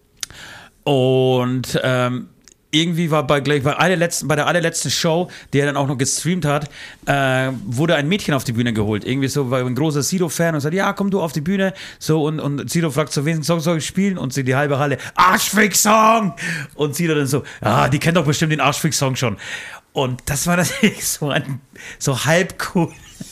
Und ähm, irgendwie war bei, gleich bei, allerletzten, bei der allerletzten Show, die er dann auch noch gestreamt hat, äh, wurde ein Mädchen auf die Bühne geholt. Irgendwie so, war ein großer Sido-Fan und sagt, ja, komm du auf die Bühne. So, und, und Sido fragt so, welchen Song soll ich spielen? Und sie die halbe Halle, Arschfix-Song! Und Sido dann so, ah, die kennt doch bestimmt den Arschfix-Song schon. Und das war natürlich so ein, so halb cool.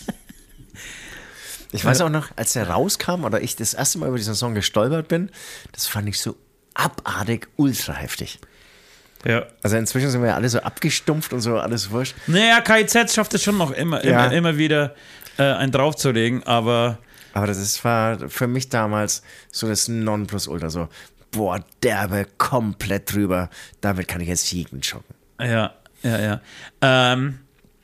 Ich weiß auch noch, als er rauskam oder ich das erste Mal über diesen Song gestolpert bin, das fand ich so abartig, ultra heftig. Ja. Also inzwischen sind wir ja alle so abgestumpft und so alles wurscht. Naja, K I Z schafft es schon noch immer, ja. immer, immer wieder äh, einen draufzulegen, aber... Aber das ist, war für mich damals so das Nonplusultra, so, boah, derbe, komplett drüber, damit kann ich jetzt jeden schocken. Ja, ja, ja. Ähm,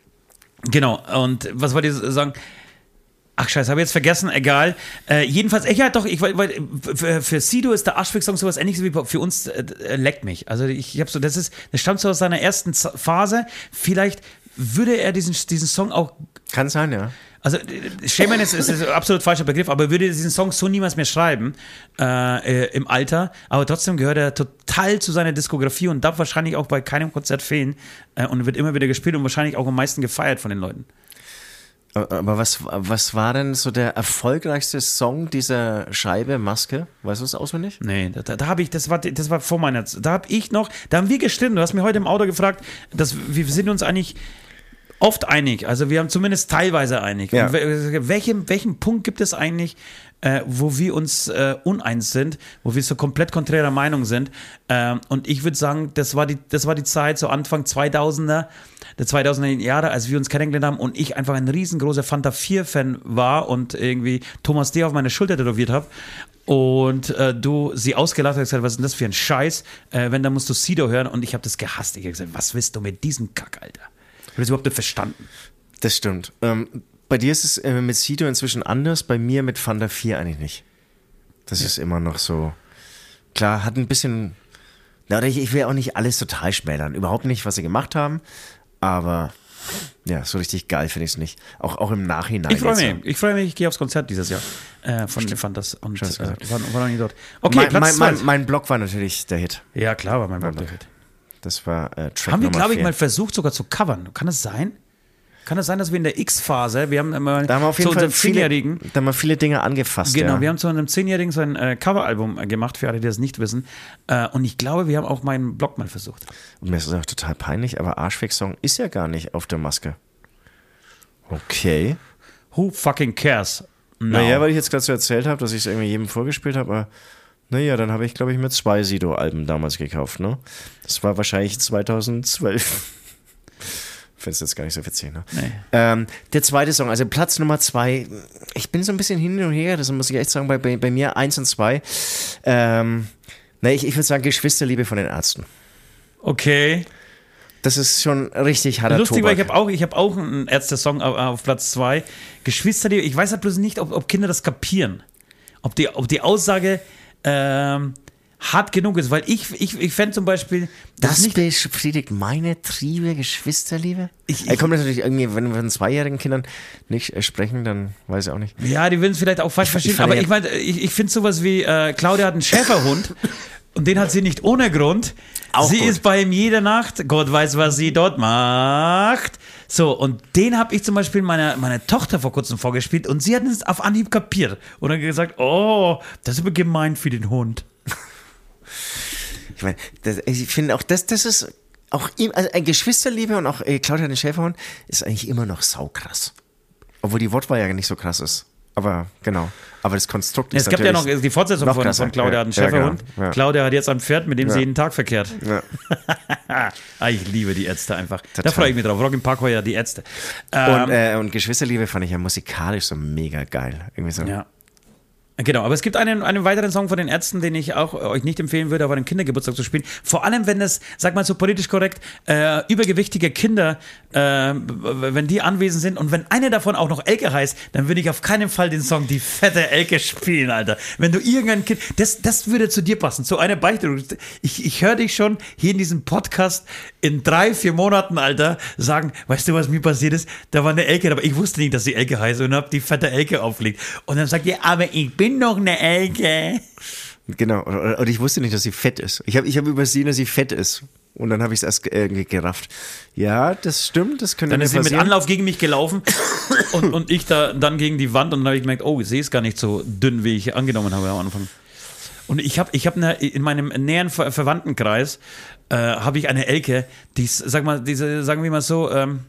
genau, und was wollte ich sagen? Ach scheiße, habe ich jetzt vergessen, egal. Äh, jedenfalls, ich halt doch, ich, weil, für, für Sido ist der Arschfix-Song sowas ähnliches wie für uns, äh, leckt mich. Also ich, ich habe so, das ist, das stammt so aus seiner ersten Phase. Vielleicht würde er diesen, diesen Song auch... Kann sein, ja. Also schämen ist, ist ein absolut falscher Begriff, aber würde diesen Song so niemals mehr schreiben äh, im Alter, aber trotzdem gehört er total zu seiner Diskografie und darf wahrscheinlich auch bei keinem Konzert fehlen äh, und wird immer wieder gespielt und wahrscheinlich auch am meisten gefeiert von den Leuten. Aber was, was war denn so der erfolgreichste Song dieser Scheibe, Maske? Weißt du es auswendig? Nee, da, da habe ich, das war, das war vor meiner Zeit. Da habe ich noch, da haben wir gestimmt. Du hast mir heute im Auto gefragt, dass wir sind uns eigentlich oft einig. Also wir haben zumindest teilweise einig. Ja. Welchen, welchen Punkt gibt es eigentlich, äh, wo wir uns äh, uneins sind, wo wir so komplett konträrer Meinung sind? Ähm, und ich würde sagen, das war die, das war die Zeit, so Anfang zweitausender, der zweitausender Jahre, als wir uns kennengelernt haben und ich einfach ein riesengroßer Fanta vier Fan war und irgendwie Thomas D. auf meine Schulter tätowiert habe. Und äh, du sie ausgelacht hast und gesagt, was ist denn das für ein Scheiß? Äh, wenn, dann musst du Sido hören. Und ich habe das gehasst. Ich habe gesagt, was willst du mit diesem Kack, Alter? Ich habe das überhaupt nicht verstanden. Das stimmt. Ähm, bei dir ist es äh, mit Sido inzwischen anders, bei mir mit Fanta vier eigentlich nicht. Das ja. ist immer noch so. Klar, hat ein bisschen. Na, ich, ich will auch nicht alles total schmälern. Überhaupt nicht, was sie gemacht haben. Aber ja, so richtig geil finde ich es nicht. Auch, auch im Nachhinein. Ich freue mich. Ja. Ich freue mich, ich gehe aufs Konzert dieses Jahr äh, von den Fantas und äh, war, war noch nie dort. Okay, mein, Platz mein, mein, mein Blog war natürlich der Hit. Ja, klar war mein Blog der Hit. Das war äh, Track Haben wir, glaube ich, vier. mal versucht sogar zu covern. Kann das sein? Kann es das sein, dass wir in der X-Phase, wir haben immer da haben wir auf jeden zu Fall unserem viele, Zehnjährigen, da haben wir viele Dinge angefasst. Genau, ja. wir haben zu einem Zehnjährigen so ein äh, Coveralbum äh, gemacht, für alle, die das nicht wissen. Äh, und ich glaube, wir haben auch meinen Blog mal versucht. Und mir ist das auch total peinlich, aber Arschfix-Song ist ja gar nicht auf der Maske. Okay. Who fucking cares? No. Naja, weil ich jetzt gerade so erzählt habe, dass ich es irgendwie jedem vorgespielt habe, aber naja, dann habe ich, glaube ich, mir zwei Sido-Alben damals gekauft, ne? Das war wahrscheinlich zweitausendzwölf. Finde es jetzt gar nicht so witzig, ne? Nee. Ähm, der zweite Song, also Platz Nummer zwei, ich bin so ein bisschen hin und her, das muss ich echt sagen, bei, bei, bei mir eins und zwei. Ähm, ne, ich, ich würde sagen Geschwisterliebe von den Ärzten. Okay. Das ist schon richtig harter Lustig, Tobak. weil ich habe auch, ich hab auch einen Ärzte-Song auf, auf Platz zwei. Geschwisterliebe, ich weiß halt bloß nicht, ob, ob Kinder das kapieren. Ob die, ob die Aussage ähm, hart genug ist, weil ich, ich, ich fände zum Beispiel... Das, das nicht befriedigt meine triebe Geschwisterliebe? Ich, ich, ich kommt natürlich irgendwie, wenn wir von zweijährigen Kindern nicht äh, sprechen, dann weiß ich auch nicht. Ja, die würden es vielleicht auch falsch verstehen, ich aber ja ich meine, ich, ich finde sowas wie, äh, Claudia hat einen Schäferhund und den hat sie nicht ohne Grund. Auch sie gut. Ist bei ihm jede Nacht, Gott weiß, was sie dort macht. So, und den habe ich zum Beispiel meiner, meiner Tochter vor kurzem vorgespielt und sie hat es auf Anhieb kapiert und dann gesagt, oh, das ist aber gemein für den Hund. Ich meine, ich finde auch, das, das ist auch, also ein Geschwisterliebe und auch äh, Claudia den Schäferhund ist eigentlich immer noch saukrass. Obwohl die Wortwahl ja nicht so krass ist. Aber genau. Aber das Konstrukt ist Es gab ja noch die Fortsetzung von, krasser. von Claudia ja, hat einen Schäferhund. Ja, genau. ja. Claudia hat jetzt ein Pferd, mit dem ja. sie jeden Tag verkehrt. Ja. ah, ich liebe die Ärzte einfach. Total. Da freue ich mich drauf. Rock im Park heuer, die Ärzte. Ähm, Und, äh, und Geschwisterliebe fand ich ja musikalisch so mega geil. Irgendwie so. Ja. Genau, aber es gibt einen, einen weiteren Song von den Ärzten, den ich auch euch nicht empfehlen würde, auf einen Kindergeburtstag zu spielen. Vor allem, wenn es, sag mal so politisch korrekt, äh, übergewichtige Kinder, äh, wenn die anwesend sind und wenn eine davon auch noch Elke heißt, dann würde ich auf keinen Fall den Song Die fette Elke spielen, Alter. Wenn du irgendein Kind, das, das würde zu dir passen, zu einer Beichte. Ich, ich höre dich schon hier in diesem Podcast in drei, vier Monaten, Alter, sagen, weißt du, was mir passiert ist? Da war eine Elke, aber ich wusste nicht, dass sie Elke heißt und hab die fette Elke aufgelegt. Und dann sagt ihr, aber ich bin noch eine Elke. Genau, und ich wusste nicht, dass sie fett ist. Ich habe ich hab übersehen, dass sie fett ist. Und dann habe ich es erst irgendwie gerafft. Ja, das stimmt, das könnte Dann mir ist sie passieren. mit Anlauf gegen mich gelaufen und, und ich da dann gegen die Wand und dann habe ich gemerkt, oh, sie ist gar nicht so dünn, wie ich angenommen habe am Anfang. Und ich habe ich hab eine, in meinem näheren Ver Verwandtenkreis äh, habe ich eine Elke, die ist, sag mal, diese, sagen wir mal so, ähm,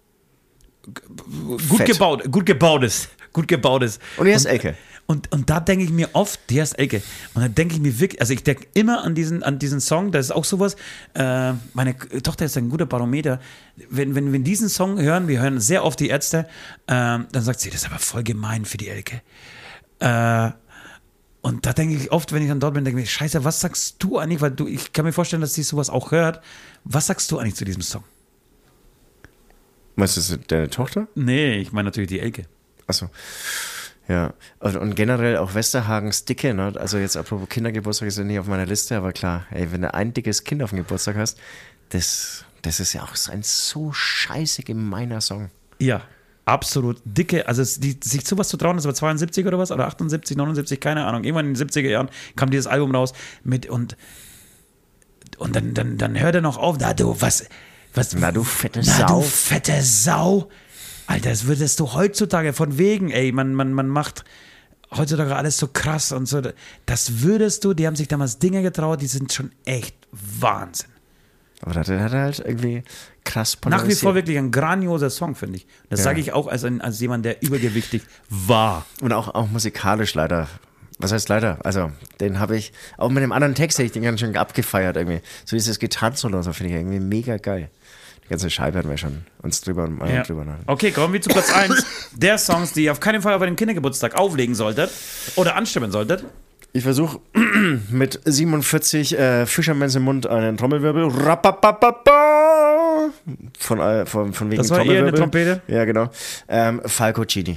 gut Fett. gebaut, gut gebaut ist. Gut gebaut ist. Und hier ist Elke. Und, und da denke ich mir oft, die heißt Elke. Und da denke ich mir wirklich, also ich denke immer an diesen, an diesen Song, das ist auch sowas, äh, meine Tochter ist ein guter Barometer. Wenn, wenn wir diesen Song hören, wir hören sehr oft die Ärzte, äh, dann sagt sie, das ist aber voll gemein für die Elke. Äh, und da denke ich oft, wenn ich dann dort bin, denke ich mir, scheiße, was sagst du eigentlich, weil du, ich kann mir vorstellen, dass sie sowas auch hört. Was sagst du eigentlich zu diesem Song? Meinst du deine Tochter? Nee, ich meine natürlich die Elke. Achso. Ja, und, und generell auch Westerhagens Dicke, ne? Also jetzt apropos Kindergeburtstag ist ja nicht auf meiner Liste, aber klar, ey, wenn du ein dickes Kind auf dem Geburtstag hast, das, das ist ja auch so ein so scheiße gemeiner Song. Ja, absolut dicke, also es, die, sich sowas zu trauen, das war zweiundsiebzig oder was, oder achtundsiebzig, neunundsiebzig, keine Ahnung, irgendwann in den siebziger Jahren kam dieses Album raus mit und und dann, dann, dann hört er noch auf, na du, was, was, Na du fette na Sau. du fette Sau. Alter, das würdest du heutzutage von wegen, ey, man, man, man macht heutzutage alles so krass und so. Das würdest du, die haben sich damals Dinge getraut, die sind schon echt Wahnsinn. Aber das hat er halt irgendwie krass Nach wie polarisiert. vor wirklich ein grandioser Song, finde ich. Das Ja. sage ich auch als, ein, als jemand, der übergewichtig war. Und auch, auch musikalisch leider. Was heißt leider? Also, den habe ich, auch mit dem anderen Text hätte ich den ganz schön abgefeiert irgendwie. So dieses Gitarrensolo, so finde ich irgendwie mega geil. Die ganze Scheibe hatten wir schon uns drüber und Ja. drüber nach. Okay, kommen wir zu Platz eins der Songs, die ihr auf keinen Fall auf einen Kindergeburtstag auflegen solltet oder anstimmen solltet. Ich versuche mit siebenundvierzig äh, Fischermans im Mund einen Trommelwirbel. Rapapapapa. Von, äh, von, von wegen Das war eher eine Trommelwirbel. Trompete? Ja, genau. Ähm, Falco Chini.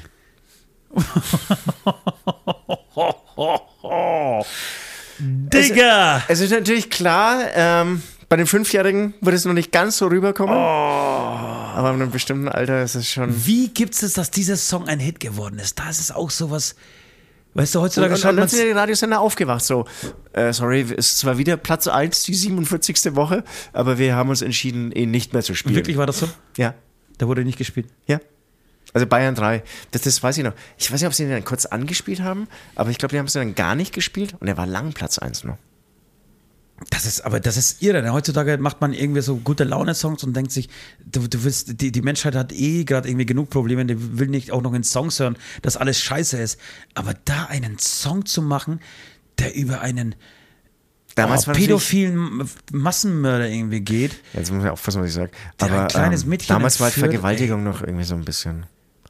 Digga! Es ist natürlich klar, ähm, bei den Fünfjährigen wird es noch nicht ganz so rüberkommen. Oh. Aber in einem bestimmten Alter ist es schon. Wie gibt es, dass dieser Song ein Hit geworden ist? Da ist es auch sowas. Weißt du, Und, heutzutage und, schaut und dann man. sind ja die Radiosender aufgewacht. So, äh, sorry, es ist zwar wieder Platz eins, die siebenundvierzigste Woche, aber wir haben uns entschieden, ihn nicht mehr zu spielen. Wirklich war das so? Ja, Da wurde nicht gespielt. ja. Also Bayern drei, das, das weiß ich noch. Ich weiß nicht, ob sie den dann kurz angespielt haben, aber ich glaube, die haben es dann gar nicht gespielt und er war lang Platz eins noch. Das ist, aber das ist irre. Denn heutzutage macht man irgendwie so gute Laune-Songs und denkt sich, du, du willst, die, die Menschheit hat eh gerade irgendwie genug Probleme, die will nicht auch noch in Songs hören, dass alles scheiße ist. Aber da einen Song zu machen, der über einen Damals oh, war natürlich- pädophilen Massenmörder irgendwie geht. Jetzt muss ich aufpassen, was ich sage. Der Aber ein kleines ähm, Mädchen damals war halt entführt, Vergewaltigung noch irgendwie so ein bisschen.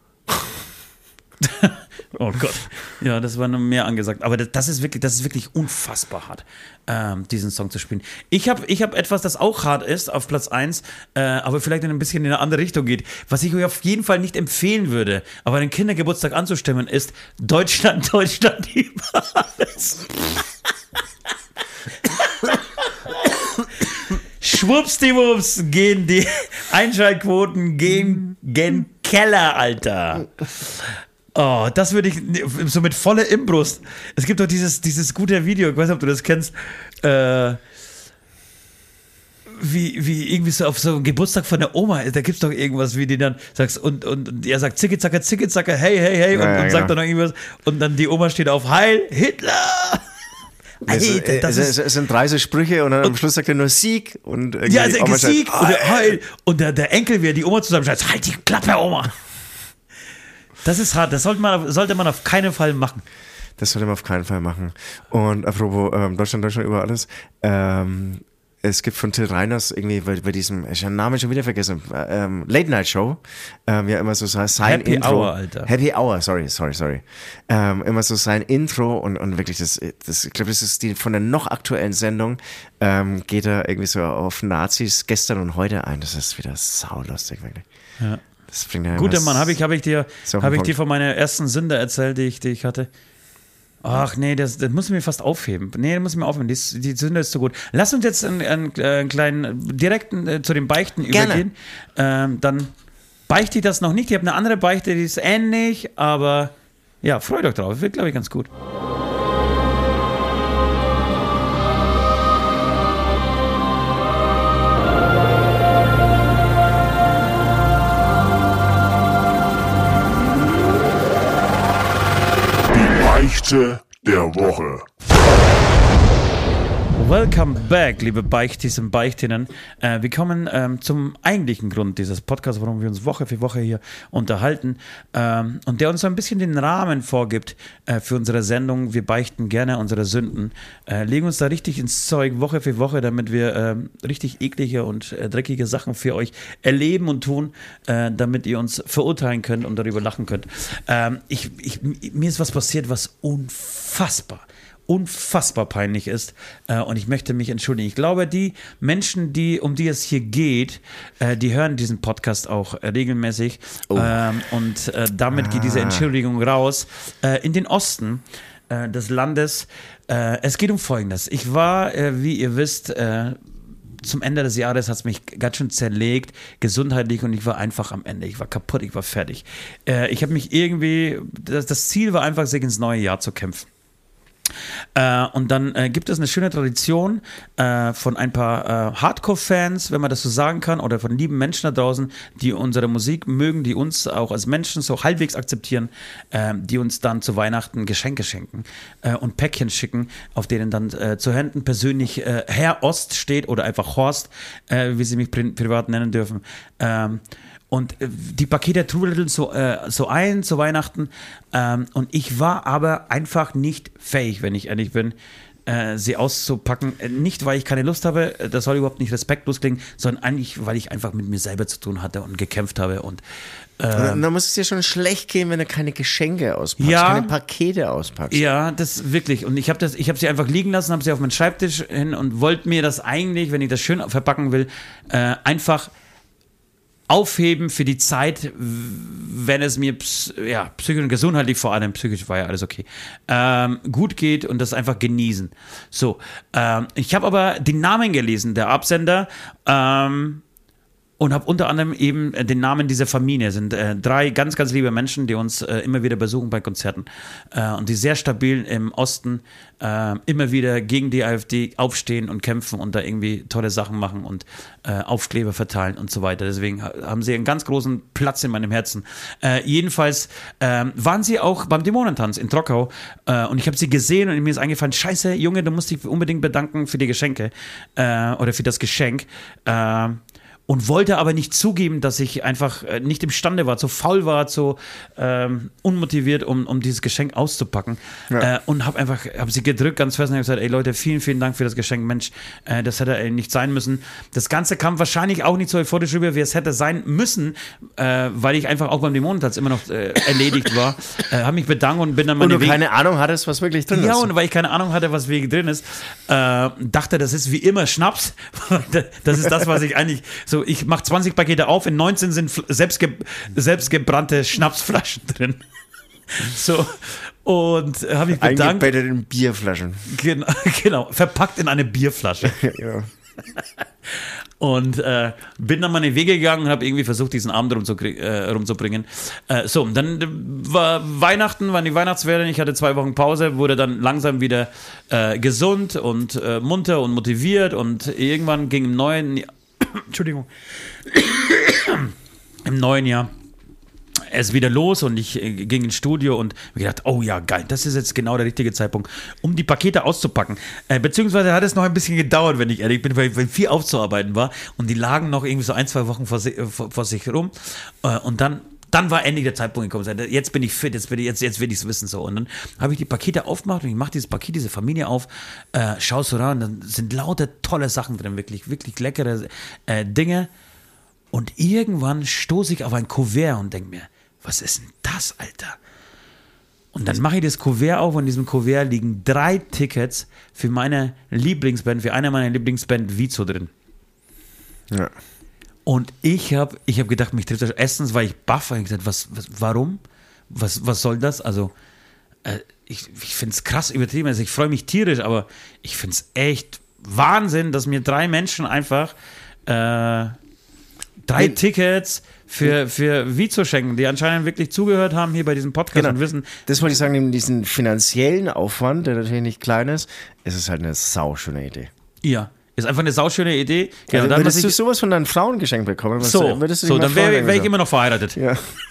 Oh Gott. Ja, das war noch mehr angesagt. Aber das, das ist wirklich, das ist wirklich unfassbar hart, ähm, diesen Song zu spielen. Ich habe ich hab etwas, das auch hart ist, auf Platz eins, äh, aber vielleicht in ein bisschen in eine andere Richtung geht. Was ich euch auf jeden Fall nicht empfehlen würde, aber den Kindergeburtstag anzustimmen, ist Deutschland, Deutschland über alles. Schwuppsdiwupps gehen die Einschaltquoten gehen gen Keller, Alter. Oh, das würde ich so mit voller Imbrust. Es gibt doch dieses, dieses gute Video, ich weiß nicht, ob du das kennst, äh, wie, wie irgendwie so auf so einem Geburtstag von der Oma, da gibt es doch irgendwas, wie die dann sagst, und, und, und er sagt zicke, zacke, zicke, zacke, hey, hey, hey, und, Ja, ja, und sagt genau. dann noch irgendwas, und dann die Oma steht auf Heil Hitler! Alter, das es, ist, es sind dreißig Sprüche und dann am Schluss sagt er nur Sieg. Und ja, also Oma Sieg sagt, und, der, Heil, und der, der Enkel, wie er die Oma zusammenscheißt, halt die Klappe, Oma. Das ist hart, das sollte man, sollte man auf keinen Fall machen. Das sollte man auf keinen Fall machen. Und apropos ähm, Deutschland, Deutschland über alles, ähm, es gibt von Till Reiners irgendwie bei, bei diesem, ich habe den Namen schon wieder vergessen, ähm, Late Night Show, ähm, ja immer so sein Happy Intro. Hour, Alter. Happy Hour, sorry, sorry, sorry. Ähm, immer so sein Intro und, und wirklich das, das ich glaube, das ist die von der noch aktuellen Sendung, ähm, geht er irgendwie so auf Nazis gestern und heute ein. Das ist wieder saulustig, wirklich. Ja. Das bringt ja Guter Mann, habe ich, hab ich, dir, so hab ich dir von meiner ersten Sünde erzählt, die ich, die ich hatte? Ach nee, das, das muss ich mir fast aufheben. Nee, das muss ich mir aufheben. Die, die Sünde ist so gut. Lass uns jetzt einen, einen, einen kleinen, direkten äh, zu den Beichten Gerne. übergehen. Ähm, dann beichte ich das noch nicht. Ich habe eine andere Beichte, die ist ähnlich, aber ja, freut euch drauf. Wird, glaube ich, ganz gut. Beichte der Woche. Welcome back, liebe Beichtis und Beichtinnen. Äh, wir kommen ähm, zum eigentlichen Grund dieses Podcasts, warum wir uns Woche für Woche hier unterhalten ähm, und der uns so ein bisschen den Rahmen vorgibt äh, für unsere Sendung. Wir beichten gerne unsere Sünden, äh, legen uns da richtig ins Zeug Woche für Woche, damit wir äh, richtig eklige und äh, dreckige Sachen für euch erleben und tun, äh, damit ihr uns verurteilen könnt und darüber lachen könnt. Ähm, ich, ich, mir ist was passiert, was unfassbar unfassbar peinlich ist äh, und ich möchte mich entschuldigen. Ich glaube, die Menschen, die, um die es hier geht, äh, die hören diesen Podcast auch äh, regelmäßig oh. ähm, und äh, damit ah. geht diese Entschuldigung raus. Äh, in den Osten äh, des Landes, äh, es geht um Folgendes. Ich war, äh, wie ihr wisst, äh, zum Ende des Jahres hat es mich ganz schön zerlegt, gesundheitlich, und ich war einfach am Ende. Ich war kaputt, ich war fertig. Äh, ich habe mich irgendwie, das, das Ziel war einfach, sich ins neue Jahr zu kämpfen. Äh, und dann äh, gibt es eine schöne Tradition äh, von ein paar äh, Hardcore-Fans, wenn man das so sagen kann, oder von lieben Menschen da draußen, die unsere Musik mögen, die uns auch als Menschen so halbwegs akzeptieren, äh, die uns dann zu Weihnachten Geschenke schenken äh, und Päckchen schicken, auf denen dann äh, zu Händen persönlich äh, Herr Ost steht oder einfach Horst, äh, wie sie mich pri- privat nennen dürfen. Ähm, Und äh, die Pakete trudelten so, äh, so ein zu Weihnachten. Ähm, und ich war aber einfach nicht fähig, wenn ich ehrlich bin, äh, sie auszupacken. Äh, nicht, weil ich keine Lust habe, das soll überhaupt nicht respektlos klingen, sondern eigentlich, weil ich einfach mit mir selber zu tun hatte und gekämpft habe. Und ähm, da muss es dir schon schlecht gehen, wenn du keine Geschenke auspackst, ja, keine Pakete auspackst. Ja, das wirklich. Und ich habe das, ich habe sie einfach liegen lassen, habe sie auf meinen Schreibtisch hin und wollte mir das eigentlich, wenn ich das schön verpacken will, äh, einfach aufheben für die Zeit, wenn es mir ja, psychisch und gesundheitlich, vor allem psychisch war ja alles okay, ähm, gut geht, und das einfach genießen. So, ähm, ich habe aber den Namen gelesen, der Absender, ähm, und habe unter anderem eben den Namen dieser Familie. Es sind äh, drei ganz, ganz liebe Menschen, die uns äh, immer wieder besuchen bei Konzerten äh, und die sehr stabil im Osten äh, immer wieder gegen die AfD aufstehen und kämpfen und da irgendwie tolle Sachen machen und äh, Aufkleber verteilen und so weiter. Deswegen haben sie einen ganz großen Platz in meinem Herzen. Äh, jedenfalls äh, waren sie auch beim Dämonentanz in Trockau äh, und ich habe sie gesehen und mir ist eingefallen, scheiße, Junge, du musst dich unbedingt bedanken für die Geschenke äh, oder für das Geschenk. Äh, Und wollte aber nicht zugeben, dass ich einfach nicht imstande war, zu faul war, zu ähm, unmotiviert, um, um dieses Geschenk auszupacken. Ja. Äh, und habe einfach, habe sie gedrückt ganz fest und habe gesagt, ey Leute, vielen, vielen Dank für das Geschenk. Mensch, äh, das hätte ey, nicht sein müssen. Das Ganze kam wahrscheinlich auch nicht so euphorisch rüber, wie es hätte sein müssen, äh, weil ich einfach auch beim Dämonentanz immer noch äh, erledigt war. Äh, habe mich bedankt und bin dann meine Und du Wege- keine Ahnung hattest, was wirklich drin ja, ist. Ja, und weil ich keine Ahnung hatte, was wirklich drin ist, äh, dachte, das ist wie immer Schnaps. Das ist das, was ich eigentlich so, ich mache zwanzig Pakete auf, in neunzehn sind selbstge selbstgebrannte Schnapsflaschen drin. So, und äh, habe ich bedankt. Eingebettet in Bierflaschen. Genau, genau, verpackt in eine Bierflasche. Ja. Und äh, bin dann meine Wege gegangen und habe irgendwie versucht, diesen Abend rumzukrie- äh, rumzubringen. Äh, so, dann äh, war Weihnachten, waren die Weihnachtsferien, ich hatte zwei Wochen Pause, wurde dann langsam wieder äh, gesund und äh, munter und motiviert, und irgendwann ging im neuen Jahr, Entschuldigung, im neuen Jahr es wieder los und ich äh, ging ins Studio und mir gedacht, oh ja, geil, das ist jetzt genau der richtige Zeitpunkt, um die Pakete auszupacken. Äh, beziehungsweise hat es noch ein bisschen gedauert, wenn ich ehrlich bin, weil, weil viel aufzuarbeiten war und die lagen noch irgendwie so ein, zwei Wochen vor, si- vor, vor sich rum äh, und dann Dann war endlich der Zeitpunkt gekommen. Jetzt bin ich fit, jetzt, bin ich, jetzt, jetzt will ich es wissen. So. Und dann habe ich die Pakete aufgemacht und ich mache dieses Paket, diese Familie auf, äh, schaue so ran, dann sind lauter tolle Sachen drin, wirklich, wirklich leckere äh, Dinge. Und irgendwann stoße ich auf ein Kuvert und denke mir, was ist denn das, Alter? Und dann mache ich das Kuvert auf und in diesem Kuvert liegen drei Tickets für meine Lieblingsband, für eine meiner Lieblingsband Vizo drin. Ja. Und ich habe ich hab gedacht, mich trifft das. Erstens war ich baff, und ich gesagt, was, was, warum? Was, was soll das? Also, äh, ich, ich finde es krass übertrieben. Also, ich freue mich tierisch, aber ich finde es echt Wahnsinn, dass mir drei Menschen einfach äh, drei Nee. Tickets für, für Vizo schenken, die anscheinend wirklich zugehört haben hier bei diesem Podcast Genau. und wissen. Das wollte ich sagen, neben diesen finanziellen Aufwand, der natürlich nicht klein ist, ist es halt eine sauschöne Idee. Ja. Ist einfach eine sauschöne Idee. Ja, Ja, dann, würdest was du ich, sohren von deinen Frauen geschenkt bekommen? Was, so, würdest du so dich mal dann wäre fragen, wär ich so? immer noch verheiratet. Ja.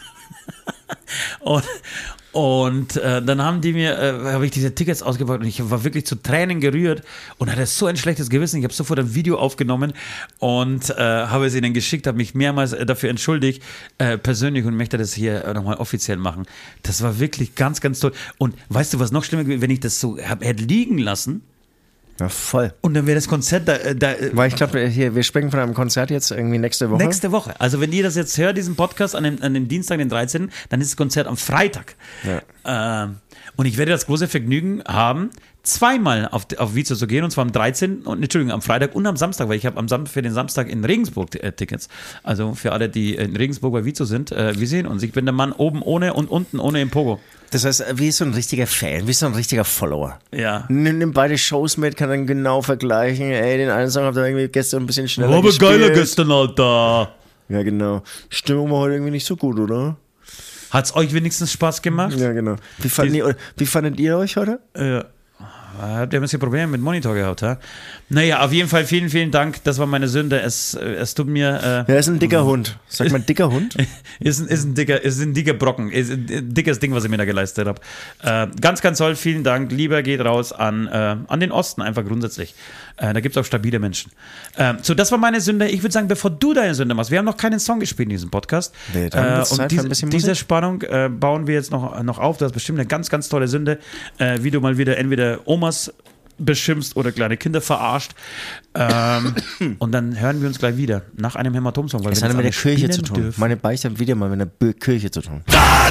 Und, und äh, dann haben die mir, äh, habe ich diese Tickets ausgepackt und ich war wirklich zu Tränen gerührt und hatte so ein schlechtes Gewissen. Ich habe sofort ein Video aufgenommen und äh, habe es ihnen geschickt, habe mich mehrmals äh, dafür entschuldigt, äh, persönlich, und möchte das hier äh, nochmal offiziell machen. Das war wirklich ganz, ganz toll. Und weißt du, was noch schlimmer gewesen, wenn ich das so hab, hätte liegen lassen Ja, voll. und dann wäre das Konzert da, da Weil ich glaube, hier, wir sprechen von einem Konzert jetzt irgendwie nächste Woche. nächste Woche. Also wenn ihr das jetzt hört, diesen Podcast an dem, an dem Dienstag, den dreizehnten, dann ist das Konzert am Freitag. Ja. Ähm, und ich werde das große Vergnügen haben, zweimal auf, auf Vizo zu gehen, und zwar am dreizehnten und Entschuldigung, am Freitag und am Samstag, weil ich habe am Sam- für den Samstag in Regensburg äh, Tickets. Also für alle, die in Regensburg bei Vizo sind, äh, wir sehen uns. Ich bin der Mann oben ohne und unten ohne im Pogo. Das heißt, wie so ein richtiger Fan, wie so ein richtiger Follower. Ja. Nimm, nimm beide Shows mit, kann dann genau vergleichen. Ey, den einen Song habt ihr irgendwie gestern ein bisschen schneller Aber gespielt. geiler gestern, Alter. Ja, genau. Stimmung war heute irgendwie nicht so gut, oder? Hat's euch wenigstens Spaß gemacht? Ja, genau. Wie fandet, ihr, wie fandet ihr euch heute? Ja. Habt ihr ein bisschen Probleme mit dem Monitor gehabt, ha? Naja, auf jeden Fall vielen, vielen Dank. Das war meine Sünde. Es, es tut mir. Äh, Ja, ist ein dicker Hund. Sagt man dicker Hund? ist, ein, ist, ein dicker, ist ein dicker Brocken. Ist ein dickes Ding, was ich mir da geleistet habe. Äh, ganz, ganz toll. Vielen Dank. Lieber geht raus an, äh, an den Osten, einfach grundsätzlich. Äh, da gibt es auch stabile Menschen. Äh, so, das war meine Sünde. Ich würde sagen, bevor du deine Sünde machst, wir haben noch keinen Song gespielt in diesem Podcast. Nee, dann wird's äh, Zeit und für diese, ein bisschen diese Musik. Spannung äh, bauen wir jetzt noch, noch auf. Das ist bestimmt eine ganz, ganz tolle Sünde, äh, wie du mal wieder entweder Omas beschimpfst oder kleine Kinder verarscht. Ähm, und dann hören wir uns gleich wieder nach einem Hämatom-Song. Weil Das wir hat jetzt mit der alle Kirche zu spielen tun. dürfen. Meine Beichte hat wieder mal mit der Bö- Kirche zu tun.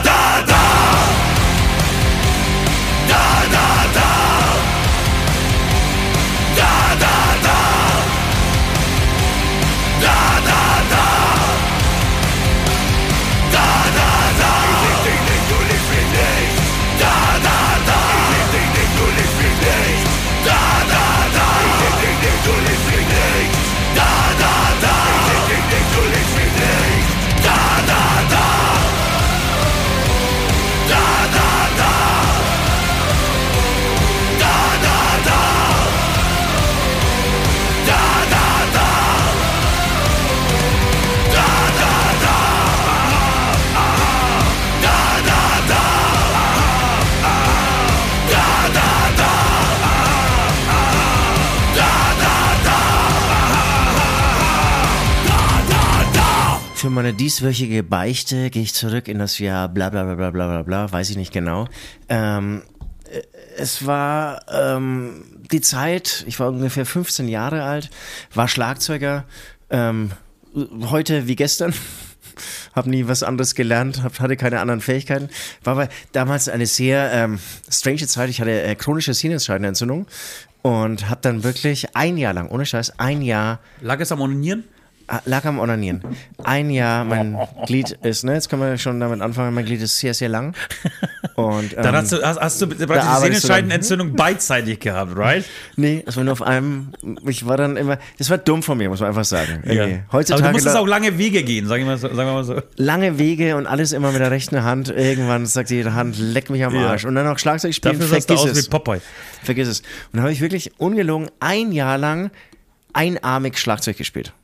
Für meine dieswöchige Beichte gehe ich zurück in das Jahr bla bla bla bla bla bla bla, weiß ich nicht genau. Ähm, äh, es war ähm, die Zeit, ich war ungefähr fünfzehn Jahre alt, war Schlagzeuger, ähm, heute wie gestern. Hab nie was anderes gelernt, hab, hatte keine anderen Fähigkeiten. War aber damals eine sehr ähm, strange Zeit. Ich hatte äh, chronische Sinusscheidenentzündung und hab dann wirklich ein Jahr lang, ohne Scheiß, ein Jahr Lag es am Onanieren? Ah, lag am Onanieren. Ein Jahr, mein Glied ist, ne, jetzt können wir schon damit anfangen, mein Glied ist sehr, sehr lang. Und, ähm, Dann hast du, hast, hast du praktisch die arbeitest du Sehnenscheidenentzündung beidseitig gehabt, right? nee, es war nur auf einem, ich war dann immer, das war dumm von mir, muss man einfach sagen. Irgendwie. Heutzutage Aber du musstest la- auch lange Wege gehen, sagen wir mal so. Sagen wir mal so. lange Wege und alles immer mit der rechten Hand. Irgendwann sagt die Hand, leck mich am Ja. Arsch. Und dann noch Schlagzeug spielen, Dafür sahst du vergiss aus es. wie Popeye. Vergiss es. Und dann habe ich wirklich ungelogen ein Jahr lang einarmig Schlagzeug gespielt.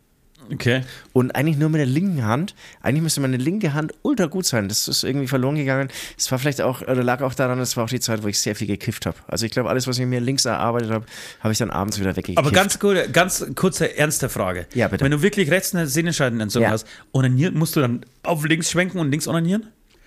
Okay. Und eigentlich nur mit der linken Hand. Eigentlich müsste meine linke Hand ultra gut sein. Das ist irgendwie verloren gegangen. Es war vielleicht auch, oder lag auch daran, es war auch die Zeit, wo ich sehr viel gekifft habe. Also ich glaube, alles, was ich mir links erarbeitet habe, habe ich dann abends wieder weggekifft. Aber ganz, kurze, ganz kurze, ernste Frage. Ja, bitte. Wenn du wirklich rechts eine Sehnenscheidenentzündung Ja. hast, onanieren, musst du dann auf links schwenken und links onanieren?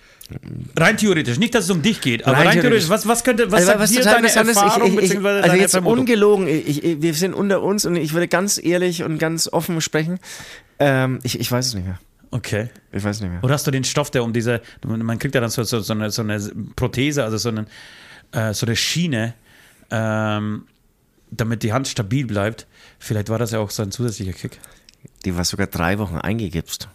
Rein theoretisch, nicht, dass es um dich geht, aber rein, Rein theoretisch, theoretisch. was, was könnte, was Also, sagt was dir total deine interessant ist, Erfahrung ich, ich, ich, beziehungsweise also deine jetzt Vermutung? ungelogen, ich, ich, wir sind unter uns und ich würde ganz ehrlich und ganz offen sprechen. Ähm, ich, ich weiß es nicht mehr. Okay. Ich weiß es nicht mehr. Oder hast du den Stoff, der um diese, man kriegt ja dann so, so, so, eine, so eine Prothese, also so eine, äh, so eine Schiene, ähm, damit die Hand stabil bleibt. Vielleicht war das ja auch so ein zusätzlicher Kick. Die war sogar drei Wochen eingegipst.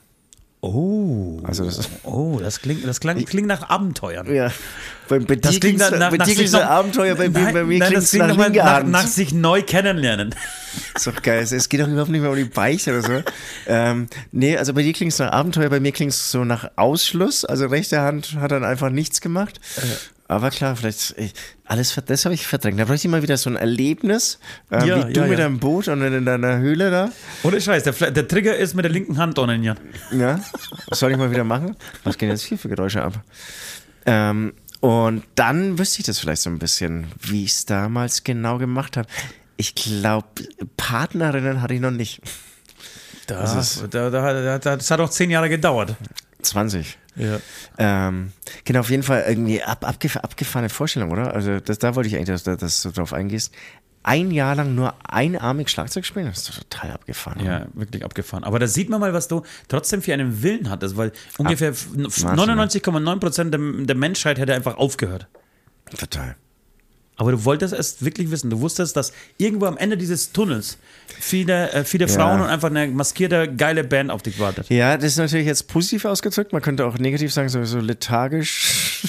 Oh, Also das ist- oh, das klingt, das klingt, klingt nach Abenteuern. Ja, bei, bei Das dir klingt ging's- nach, nach, bei nach dir sich ging's noch, ein Abenteuer, bei, mir- nein, bei mir nein, klingt das es klingt nach noch mal linker nach, Hand. nach sich neu kennenlernen. Ist doch geil. Es geht doch überhaupt nicht mehr um die Beichte oder so. ähm, nee, also bei dir klingt es nach Abenteuer, bei mir klingt es so nach Ausschluss. Also rechte Hand hat dann einfach nichts gemacht. Aber klar, vielleicht ich, alles, ver- das habe ich verdrängt. Da bräuchte ich mal wieder so ein Erlebnis, ähm, Ja, wie du ja, mit ja. deinem Boot und in deiner Höhle da. Ohne Scheiß, der, Fla- der Trigger ist mit der linken Hand onanieren. Ja, das soll ich mal wieder machen. Was gehen jetzt hier für Geräusche ab? Ähm, und dann wüsste ich das vielleicht so ein bisschen, wie ich es damals genau gemacht habe. Ich glaube, Partnerinnen hatte ich noch nicht. Das, da, da, da, da, das hat auch zehn Jahre gedauert. zwanzig. Ja. Ähm, genau, auf jeden Fall irgendwie ab, abgef abgefahrene Vorstellung, oder? Also das, da wollte ich eigentlich, dass, dass du drauf eingehst. Ein Jahr lang nur einarmig Schlagzeug spielen, das ist doch total abgefahren. Ja, wirklich abgefahren. Aber da sieht man mal, was du trotzdem für einen Willen hattest, weil ungefähr neunundneunzig Komma neun Prozent der, der Menschheit hätte einfach aufgehört. Total. Aber du wolltest es wirklich wissen. Du wusstest, dass irgendwo am Ende dieses Tunnels viele, äh, viele Ja. Frauen und einfach eine maskierte, geile Band auf dich wartet. Ja, das ist natürlich jetzt positiv ausgedrückt. Man könnte auch negativ sagen, so, so lethargisch.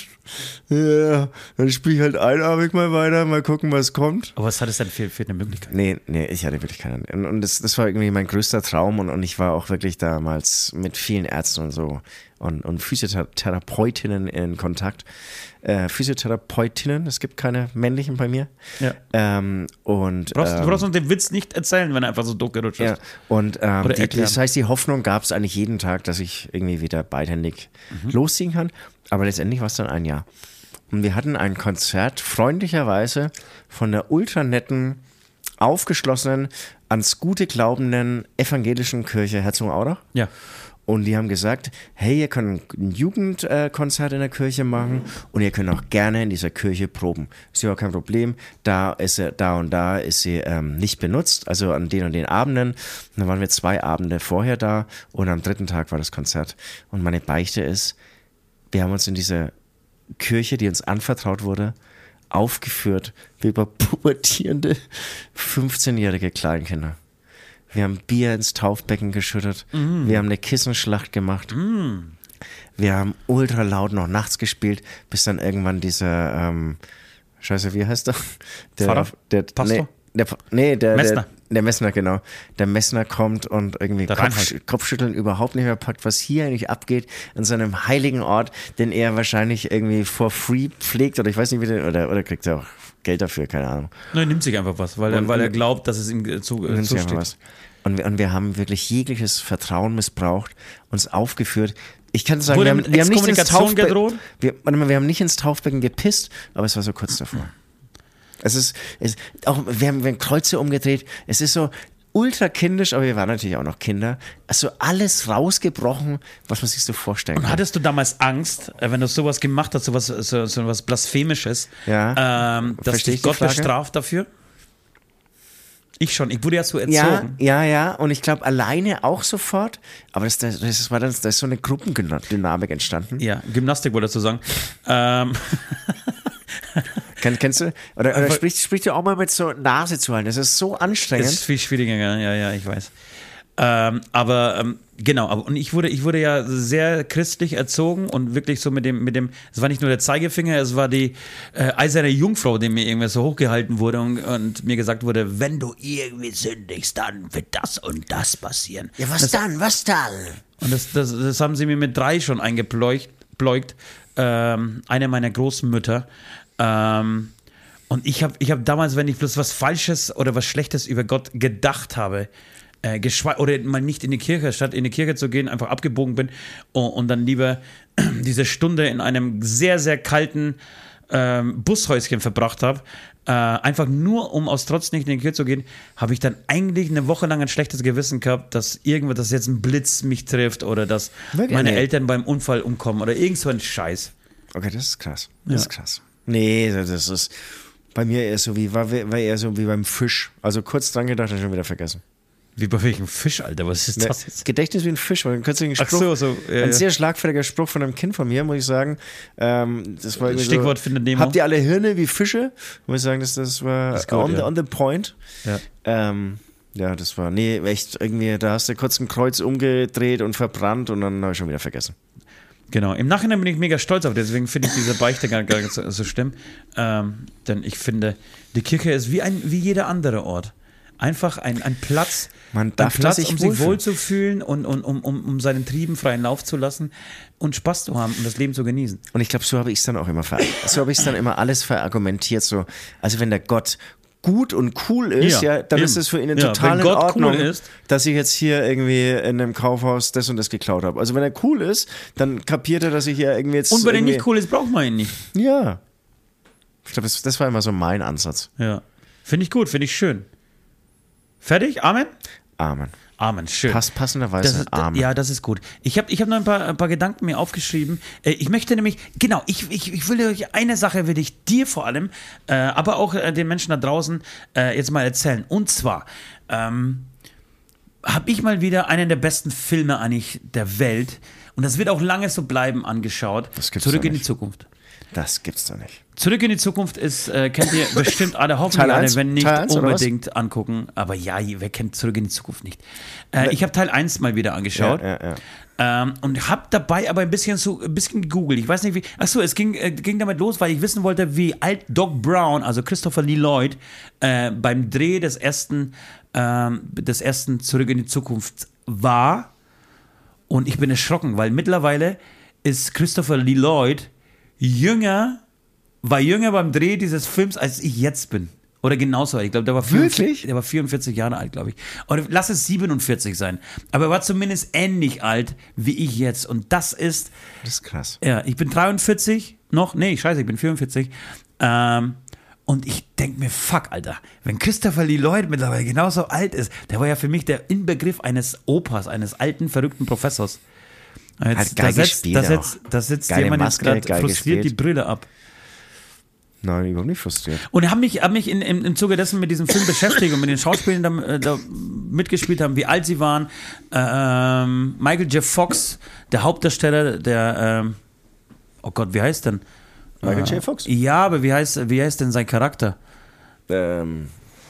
Ja, dann spiele ich halt einarmig mal weiter, mal gucken, was kommt. Aber was hat es denn für, für eine Möglichkeit? Nee, nee, ich hatte wirklich keinen. Und, und das, das war irgendwie mein größter Traum und, und ich war auch wirklich damals mit vielen Ärzten und so und, und Physiotherapeutinnen in Kontakt. Äh, Physiotherapeutinnen, es gibt keine männlichen bei mir. Ja. Ähm, und, Du brauchst, ähm, du brauchst uns den Witz nicht erzählen, wenn er einfach so durchgerutscht ist. ja, und ähm, Oder die, erklären. das heißt, die Hoffnung gab es eigentlich jeden Tag, dass ich irgendwie wieder beidhändig losziehen kann. Aber letztendlich war es dann ein Jahr. Und wir hatten ein Konzert, freundlicherweise, von der ultranetten, aufgeschlossenen, ans Gute glaubenden evangelischen Kirche Herzogenaurach. Ja. Und die haben gesagt, hey, ihr könnt ein Jugendkonzert in der Kirche machen und ihr könnt auch gerne in dieser Kirche proben. Ist ja auch kein Problem. Da ist sie, da und da ist sie ähm, nicht benutzt, also an den und den Abenden. Und dann waren wir zwei Abende vorher da und am dritten Tag war das Konzert. Und meine Beichte ist, wir haben uns in dieser Kirche, die uns anvertraut wurde, aufgeführt wie über pubertierende fünfzehnjährige Kleinkinder. Wir haben Bier ins Taufbecken geschüttet. Mm. Wir haben eine Kissenschlacht gemacht. Mm. Wir haben ultra laut noch nachts gespielt, bis dann irgendwann dieser, ähm, Scheiße, wie heißt der? Der, Pfarrer? der Pastor? Nee, der, nee, der Messner. Der, der Messner, genau. Der Messner kommt und irgendwie Der Kopf, Reinhold. Kopfschütteln überhaupt nicht mehr packt, was hier eigentlich abgeht in seinem heiligen Ort, den er wahrscheinlich irgendwie for free pflegt oder ich weiß nicht, wie der, oder, oder kriegt er auch Geld dafür, keine Ahnung. Nein, nimmt sich einfach was, weil, er, Und- weil er glaubt, dass es ihm äh, zu, äh, Nimmt sich einfach zusteht. was. Und wir, und wir haben wirklich jegliches Vertrauen missbraucht, uns aufgeführt. Ich kann sagen, Wurde wir haben, mit wir, haben nicht ins Exkommunikation Taufbecken, gedroht? wir, warte mal, wir haben nicht ins Taufbecken gepisst, aber es war so kurz davor. Es ist, es, auch, wir haben, wir haben Kreuze umgedreht. Es ist so ultra kindisch, aber wir waren natürlich auch noch Kinder. Also alles rausgebrochen, was man sich so vorstellen Und kann. hattest du damals Angst, äh, wenn du sowas gemacht hast, sowas, so, so was Blasphemisches, Ja. ähm, dass Versteh dich ich die Gott Frage? bestraft dafür? Ich schon, ich wurde ja so erzogen. Ja, ja, ja. Und ich glaube, alleine auch sofort. Aber das, das, das war dann, da ist so eine Gruppendynamik entstanden. Ja, Gymnastik wollte ich dazu sagen. Ähm, Kenn, kennst du? Oder, oder Aber- sprich, sprich dir auch mal mit so Nase zu halten. Das ist so anstrengend. ist viel schwieriger, ja, ja, ja, ich weiß. Ähm, aber ähm, genau, aber und ich wurde, ich wurde ja sehr christlich erzogen und wirklich so mit dem, mit dem, es war nicht nur der Zeigefinger, es war die äh, eiserne Jungfrau, die mir irgendwie so hochgehalten wurde und, und mir gesagt wurde, wenn du irgendwie sündigst, dann wird das und das passieren. Ja, was dann? Was dann? Und das, das, das haben sie mir mit drei schon eingebläugt, bläugt, ähm, eine meiner Großmütter. Ähm, und ich habe ich hab damals, wenn ich bloß was Falsches oder was Schlechtes über Gott gedacht habe, äh, geschwe- oder mal nicht in die Kirche, statt in die Kirche zu gehen, einfach abgebogen bin und, und dann lieber diese Stunde in einem sehr, sehr kalten ähm, Bushäuschen verbracht habe, äh, einfach nur, um aus Trotz nicht in die Kirche zu gehen, habe ich dann eigentlich eine Woche lang ein schlechtes Gewissen gehabt, dass irgendwas, dass jetzt ein Blitz mich trifft oder dass Wirklich? meine Nee. Eltern beim Unfall umkommen oder irgend so ein Scheiß. Okay, das ist krass. Das Ja. ist krass. Nee, das ist bei mir eher so wie, war, war eher so wie beim Fisch. Also kurz dran gedacht und schon wieder vergessen. Wie bei welchem Fisch, Alter, was ist Ne, das jetzt? Gedächtnis wie ein Fisch, weil ein kürzlichen Ach Spruch, so, so, ja, ein ja. sehr schlagfertiger Spruch von einem Kind von mir, muss ich sagen. Ähm, das war irgendwie Stichwort so, Findet Nemo. habt ihr alle Hirne wie Fische? Muss ich sagen, das, das war Das ist gut, on, the, ja. on the point. Ja. Ähm, ja, das war, nee, echt irgendwie, da hast du kurz ein Kreuz umgedreht und verbrannt und dann habe ich schon wieder vergessen. Genau, im Nachhinein bin ich mega stolz auf, deswegen finde ich diese Beichte gar, gar nicht so, so schlimm. Ähm, denn ich finde, die Kirche ist wie, ein, wie jeder andere Ort. Einfach ein, ein Platz, Man darf ein Platz, sich um sich wohlfühlen. wohlzufühlen und, und um, um, um seinen Trieben freien Lauf zu lassen und Spaß zu haben und das Leben zu genießen. Und ich glaube, so habe ich es dann auch immer ver so habe ich es dann immer alles verargumentiert. So, also wenn der Gott gut und cool ist, ja, Ja, dann eben. ist es für ihn Ja, total wenn in Gott Ordnung, cool ist. dass ich jetzt hier irgendwie in einem Kaufhaus das und das geklaut habe. Also wenn er cool ist, dann kapiert er, dass ich hier irgendwie jetzt Und wenn er irgendwie, nicht cool ist, braucht man ihn nicht. Ja. Ich glaube, das, das war immer so mein Ansatz. Ja. Finde ich gut, finde ich schön. Fertig? Amen? Amen. Amen, schön. Pass, passenderweise Das ist, Amen. ja, das ist gut. Ich habe ich hab noch ein paar, ein paar Gedanken mir aufgeschrieben. Äh, Ich möchte nämlich, genau, ich, ich, ich will euch eine Sache, will ich dir vor allem, äh, aber auch äh, den Menschen da draußen äh, jetzt mal erzählen. Und zwar ähm, habe ich mal wieder einen der besten Filme eigentlich der Welt, und das wird auch lange so bleiben, angeschaut. Das gibt's Zurück doch in die nicht. Zukunft. Das gibt's doch nicht. Zurück in die Zukunft ist, äh, kennt ihr bestimmt alle, hoffentlich Teil alle, eins? wenn nicht Teil eins, oder was? unbedingt angucken. Aber ja, wer kennt Zurück in die Zukunft nicht? Äh, ich habe Teil eins mal wieder angeschaut. Ja, ja, ja. Ähm, und habe dabei aber ein bisschen so ein bisschen gegoogelt. Ich weiß nicht wie. Achso, es ging, äh, ging damit los, weil ich wissen wollte, wie alt Doc Brown, also Christopher Lee Lloyd, äh, beim Dreh des ersten, ähm, des ersten Zurück in die Zukunft war. Und ich bin erschrocken, weil mittlerweile ist Christopher Lee Lloyd jünger, war jünger beim Dreh dieses Films, als ich jetzt bin. Oder genauso alt. Ich glaube, der war vierundvierzig, Wirklich? der war vierundvierzig Jahre alt, glaube ich. Oder lass es siebenundvierzig sein. Aber er war zumindest ähnlich alt wie ich jetzt. Und das ist, Das ist krass. ja, ich bin dreiundvierzig noch. Nee, scheiße, ich bin vierundvierzig. Ähm, und ich denke mir, fuck, Alter, wenn Christopher Lee Lloyd mittlerweile genauso alt ist, der war ja für mich der Inbegriff eines Opas, eines alten, verrückten Professors. Jetzt, Hat geil da setzt, gespielt da auch. setzt, da setzt Geile jemand jetzt Maske, gerade geil frustriert gespielt. die Brille ab. Nein, überhaupt nicht frustriert. Und habe mich, hab mich in, im, im Zuge dessen mit diesem Film beschäftigt und mit den Schauspielern da, äh, da mitgespielt haben, wie alt sie waren. Ähm, Michael J. Fox, der Hauptdarsteller, der, ähm, oh Gott, wie heißt denn? Michael Äh, J. Fox? Ja, aber wie heißt, wie heißt denn sein Charakter? Ähm,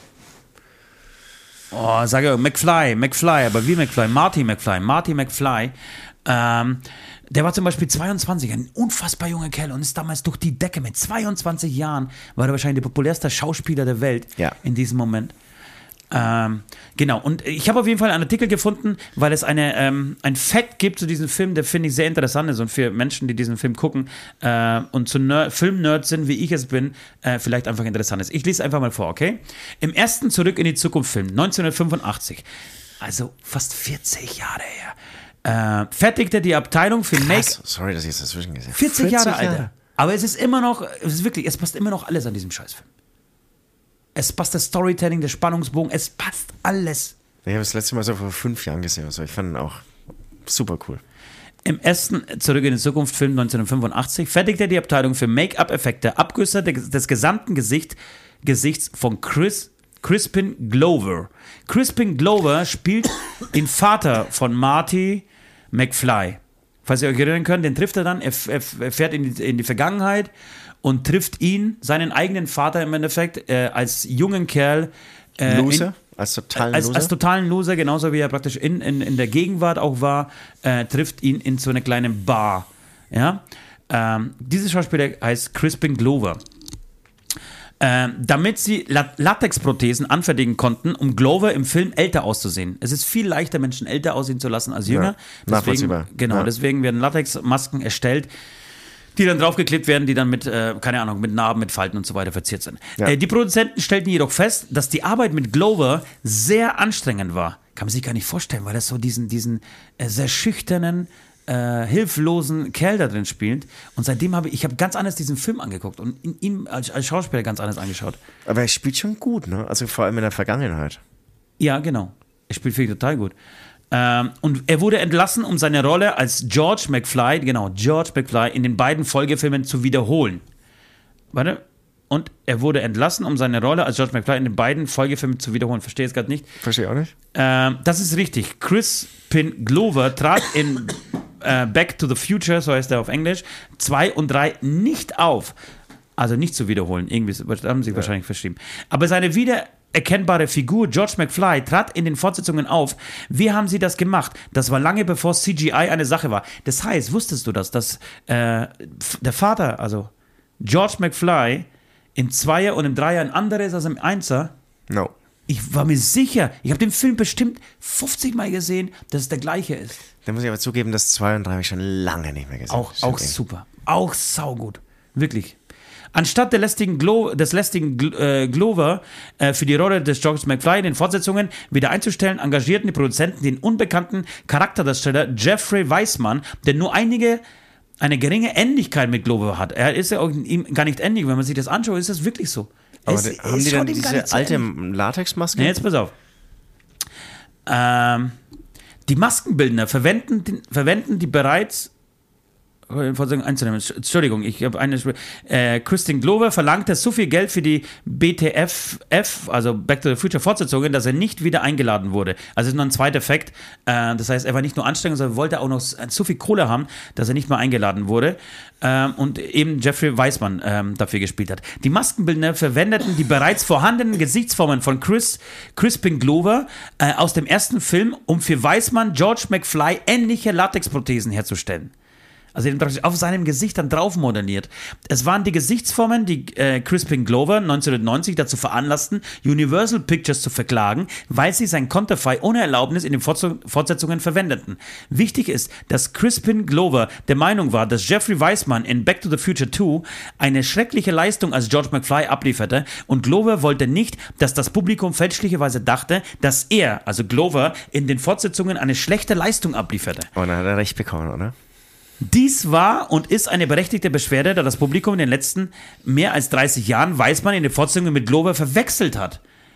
Oh, sag ja, McFly, McFly, aber wie McFly? Marty McFly, Marty McFly. Ähm, der war zum Beispiel zweiundzwanzig, ein unfassbar junger Kerl und ist damals durch die Decke. Mit zweiundzwanzig Jahren war er wahrscheinlich der populärste Schauspieler der Welt Ja. in diesem Moment. Ähm, genau, und ich habe auf jeden Fall einen Artikel gefunden, weil es eine, ähm, ein Fact gibt zu diesem Film, der finde ich sehr interessant ist und für Menschen, die diesen Film gucken äh, und zu Ner- Filmnerds sind, wie ich es bin, äh, vielleicht einfach interessant ist. Ich lese einfach mal vor, okay? Im ersten Zurück in die Zukunft-Film, neunzehnhundertfünfundachtzig, also fast vierzig Jahre her, äh, fertigte die Abteilung für Make... krass. Sorry, dass ich jetzt dazwischen gesehen habe. vierzig Jahre, Alter. Aber es ist immer noch, es ist wirklich, es passt immer noch alles an diesem Scheißfilm. Es passt das Storytelling, der Spannungsbogen, es passt alles. Ich habe das letzte Mal so vor fünf Jahren gesehen. Also ich fand ihn auch super cool. Im ersten Zurück in die Zukunft Film neunzehnhundertfünfundachtzig fertigte die Abteilung für Make-up-Effekte Abgüsse des, des gesamten Gesicht, Gesichts von Chris, Crispin Glover. Crispin Glover spielt den Vater von Marty McFly. Falls ihr euch erinnern könnt, den trifft er dann, er, er, er fährt in die, in die Vergangenheit und trifft ihn, seinen eigenen Vater im Endeffekt, äh, als jungen Kerl. Äh, Loser? In, als totalen als, Loser? als totalen Loser, genauso wie er praktisch in, in, in der Gegenwart auch war, äh, trifft ihn in so eine kleine Bar. Ja? Ähm, dieser Schauspieler heißt Crispin Glover. Ähm, damit sie La- Latexprothesen anfertigen konnten, um Glover im Film älter auszusehen. Es ist viel leichter, Menschen älter aussehen zu lassen als jünger. Ja, nachvollziehbar. Deswegen, genau, Ja. deswegen werden Latexmasken erstellt, die dann draufgeklebt werden, die dann mit, äh, keine Ahnung, mit Narben, mit Falten und so weiter verziert sind. Ja. Äh, die Produzenten stellten jedoch fest, dass die Arbeit mit Glover sehr anstrengend war. kann man sich gar nicht vorstellen, weil das so diesen, diesen äh, sehr schüchternen, äh, hilflosen Kerl da drin spielt. Und seitdem habe ich, ich habe ganz anders diesen Film angeguckt und ihn als, als Schauspieler ganz anders angeschaut. Aber er spielt schon gut, ne? Also vor allem in der Vergangenheit. Ja, genau. Er spielt wirklich total gut. Ähm, und er wurde entlassen, um seine Rolle als George McFly, genau, George McFly, in den beiden Folgefilmen zu wiederholen. Warte. Und er wurde entlassen, um seine Rolle als George McFly in den beiden Folgefilmen zu wiederholen. Verstehe es gerade nicht. Verstehe auch nicht. Ähm, das ist richtig. Crispin Glover trat in äh, Back to the Future, so heißt er auf Englisch, zwei und drei nicht auf. Also nicht zu wiederholen. Irgendwie haben sie ja. wahrscheinlich verschrieben. Aber seine wiedererkennbare Figur, George McFly, trat in den Fortsetzungen auf. Wie haben sie das gemacht? Das war lange bevor C G I eine Sache war. Das heißt, wusstest du das, dass äh, der Vater, also George McFly, im Zweier und im Dreier ein anderer ist als im Einser? No. Ich war mir sicher, ich habe den Film bestimmt fünfzig Mal gesehen, dass es der gleiche ist. Da muss ich aber zugeben, dass zwei und drei habe ich schon lange nicht mehr gesehen. Auch, auch super. Auch saugut. Wirklich. Anstatt der lästigen Glo- des lästigen Gl- äh, Glover äh, für die Rolle des George McFly in den Fortsetzungen wieder einzustellen, engagierten die Produzenten den unbekannten Charakterdarsteller Jeffrey Weissman, der nur einige eine geringe Ähnlichkeit mit Glover hat. Er ist ja auch ihm gar nicht ähnlich. Wenn man sich das anschaut, ist das wirklich so. Aber es, die, haben die dann diese alte Latexmaske? Nee, jetzt pass auf. Ähm, die Maskenbildner verwenden, den, verwenden die bereits einzunehmen. Entschuldigung, ich habe eine. Äh, Crispin Glover verlangte so viel Geld für die B T F F, also Back to the Future Fortsetzungen, dass er nicht wieder eingeladen wurde. Also das ist noch ein zweiter Effekt. Äh, das heißt, er war nicht nur anstrengend, sondern wollte auch noch so viel Kohle haben, dass er nicht mehr eingeladen wurde. Ähm, und eben Jeffrey Weissman ähm, dafür gespielt hat. Die Maskenbildner verwendeten die bereits vorhandenen Gesichtsformen von Chris, Crispin Glover äh, aus dem ersten Film, um für Weissman George McFly ähnliche Latexprothesen herzustellen. Also auf seinem Gesicht dann drauf modelliert. Es waren die Gesichtsformen, die äh, Crispin Glover neunzehnhundertneunzig dazu veranlassten, Universal Pictures zu verklagen, weil sie sein Konterfei ohne Erlaubnis in den Fortsetzungen verwendeten. Wichtig ist, dass Crispin Glover der Meinung war, dass Jeffrey Weissman in Back to the Future zwei eine schreckliche Leistung als George McFly ablieferte und Glover wollte nicht, dass das Publikum fälschlicherweise dachte, dass er, also Glover, in den Fortsetzungen eine schlechte Leistung ablieferte. Und dann hat er recht bekommen, oder? Dies war und ist eine berechtigte Beschwerde, da das Publikum in den letzten mehr als dreißig Jahren Weissman in den Fortsetzungen mit Glover verwechselt hat.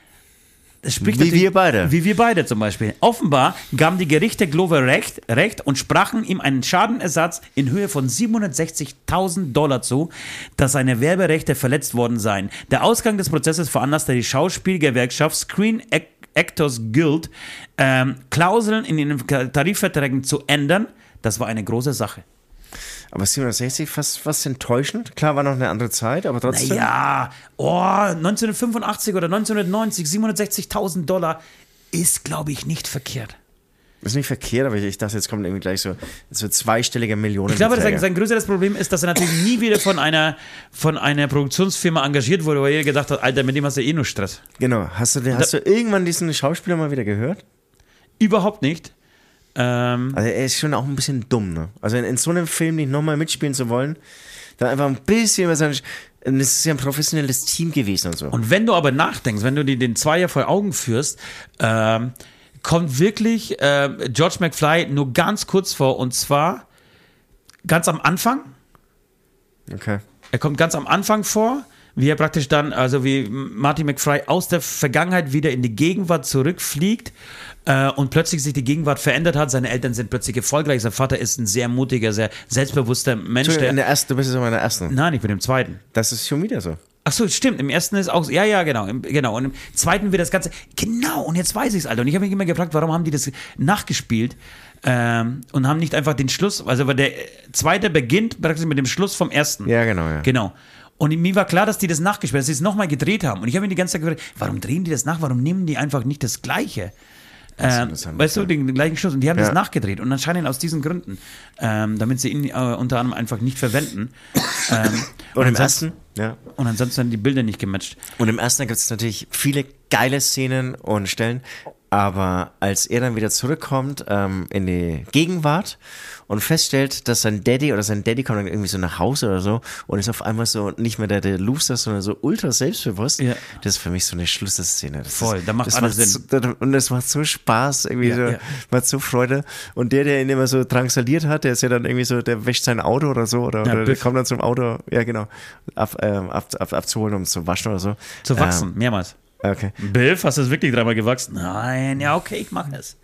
Das spricht wie wir beide. Wie wir beide zum Beispiel. Offenbar gaben die Gerichte Glover recht, recht und sprachen ihm einen Schadenersatz in Höhe von siebenhundertsechzigtausend Dollar zu, dass seine Werberechte verletzt worden seien. Der Ausgang des Prozesses veranlasste die Schauspielgewerkschaft Screen Actors Guild, ähm, Klauseln in den Tarifverträgen zu ändern. Das war eine große Sache. Aber siebenhundertsechzig, fast, fast enttäuschend. Klar, war noch eine andere Zeit, aber trotzdem. Ja, oh, neunzehnhundertfünfundachtzig oder neunzehnhundertneunzig, siebenhundertsechzigtausend Dollar ist, glaube ich, nicht verkehrt. Ist nicht verkehrt, aber ich, ich dachte, jetzt kommt irgendwie gleich so, so zweistellige Millionen. Ich glaube, sein, sein größeres Problem ist, dass er natürlich nie wieder von einer, von einer Produktionsfirma engagiert wurde, weil er gedacht hat, Alter, mit dem hast du eh nur Stress. Genau. Hast du, hast da, du irgendwann diesen Schauspieler mal wieder gehört? Überhaupt nicht. Ähm, also er ist schon auch ein bisschen dumm, ne? Also in, in so einem Film nicht nochmal mitspielen zu wollen, dann einfach ein bisschen über seine... Das ist ja ein professionelles Team gewesen und so. Und wenn du aber nachdenkst, wenn du dir den Zweier vor Augen führst, ähm, kommt wirklich äh, George McFly nur ganz kurz vor, und zwar ganz am Anfang. Okay. Er kommt ganz am Anfang vor, wie er praktisch dann, also wie Marty McFly aus der Vergangenheit wieder in die Gegenwart zurückfliegt äh, und plötzlich sich die Gegenwart verändert hat. Seine Eltern sind plötzlich erfolgreich. Sein Vater ist ein sehr mutiger, sehr selbstbewusster Mensch. Der, in der ersten, du bist jetzt immer in der ersten. Nein, ich bin im zweiten. Das ist schon wieder so. Ach so, stimmt. Im ersten ist auch, ja, ja, genau, im, genau. Und im zweiten wird das Ganze, genau, und jetzt weiß ich es, Alter. Und ich habe mich immer gefragt, warum haben die das nachgespielt ähm, und haben nicht einfach den Schluss, also weil der zweite beginnt praktisch mit dem Schluss vom ersten. Ja, genau, ja. Genau. Und mir war klar, dass die das nachgespielt haben, dass sie es nochmal gedreht haben. Und ich habe mir die ganze Zeit gefragt, warum drehen die das nach? Warum nehmen die einfach nicht das Gleiche? Ähm, weißt du, den, den gleichen Schluss. Und die haben ja. das nachgedreht. Und anscheinend aus diesen Gründen. Ähm, damit sie ihn äh, unter anderem einfach nicht verwenden. Ähm, und, und im ersten? Ja. Und ansonsten haben die Bilder nicht gematcht. Und im ersten gibt es natürlich viele geile Szenen und Stellen. Aber als er dann wieder zurückkommt ähm, in die Gegenwart und feststellt, dass sein Daddy oder sein Daddy kommt dann irgendwie so nach Hause oder so und ist auf einmal so nicht mehr der, der Loser, sondern so ultra selbstbewusst. Ja. Das ist für mich so eine Schlussszene. Das Voll, ist, da macht das alles macht Sinn. So, und das macht so Spaß, irgendwie ja, so, ja. macht so Freude. Und der, der ihn immer so drangsaliert hat, der ist ja dann irgendwie so, der wäscht sein Auto oder so oder, ja, oder der kommt dann zum Auto, ja genau, ab, ähm, ab, ab, abzuholen, um zu waschen oder so. Zu wachsen, ähm, mehrmals. Okay. Biff, hast du es wirklich dreimal gewachsen? Nein, ja, okay, ich mach es.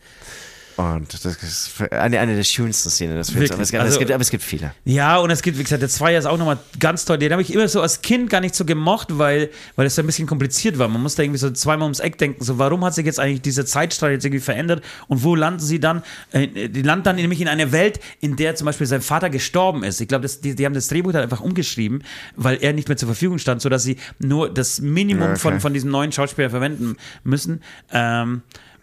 Und das ist eine, eine der schönsten Szenen des Films. Aber es, also, es gibt, aber es gibt viele. Ja, und es gibt, wie gesagt, der Zweier ist auch nochmal ganz toll. Den habe ich immer so als Kind gar nicht so gemocht, weil, weil es so ein bisschen kompliziert war. Man musste irgendwie so zweimal ums Eck denken, so warum hat sich jetzt eigentlich diese Zeitstrahl jetzt irgendwie verändert und wo landen sie dann? Äh, die landen dann nämlich in einer Welt, in der zum Beispiel sein Vater gestorben ist. Ich glaube, die, die haben das Drehbuch dann einfach umgeschrieben, weil er nicht mehr zur Verfügung stand, sodass sie nur das Minimum okay. von, von diesem neuen Schauspieler verwenden müssen. Ähm,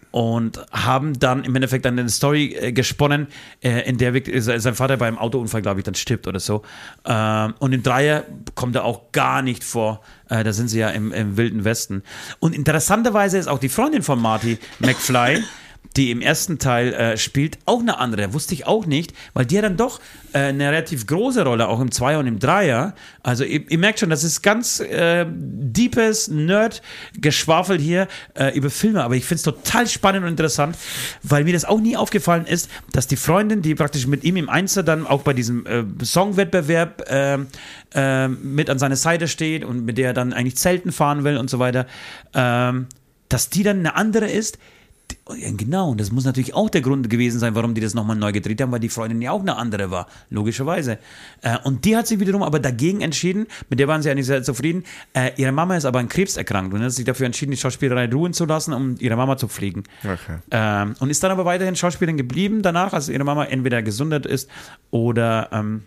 Und haben dann im Endeffekt dann eine Story äh, gesponnen, äh, in der wirklich, äh, sein Vater beim Autounfall, glaube ich, dann stirbt oder so. Ähm, und im Dreier kommt er auch gar nicht vor. Äh, da sind sie ja im, im Wilden Westen. Und interessanterweise ist auch die Freundin von Marty McFly, die im ersten Teil äh, spielt, auch eine andere. Wusste ich auch nicht, weil die hat dann doch äh, eine relativ große Rolle, auch im Zweier und im Dreier. Also ihr, ihr merkt schon, das ist ganz äh, deepes Nerd-Geschwafel hier äh, über Filme, aber ich finde es total spannend und interessant, weil mir das auch nie aufgefallen ist, dass die Freundin, die praktisch mit ihm im Einser dann auch bei diesem äh, Songwettbewerb äh, äh, mit an seiner Seite steht und mit der er dann eigentlich Zelten fahren will und so weiter, äh, dass die dann eine andere ist. Ja, genau, und das muss natürlich auch der Grund gewesen sein, warum die das nochmal neu gedreht haben, weil die Freundin ja auch eine andere war, logischerweise. Äh, und die hat sich wiederum aber dagegen entschieden, mit der waren sie eigentlich sehr zufrieden. Äh, ihre Mama ist aber an Krebs erkrankt und hat sich dafür entschieden, die Schauspielerei ruhen zu lassen, um ihre Mama zu pflegen. Okay. Ähm, und ist dann aber weiterhin Schauspielerin geblieben danach, als ihre Mama entweder gesundet ist oder... Ähm,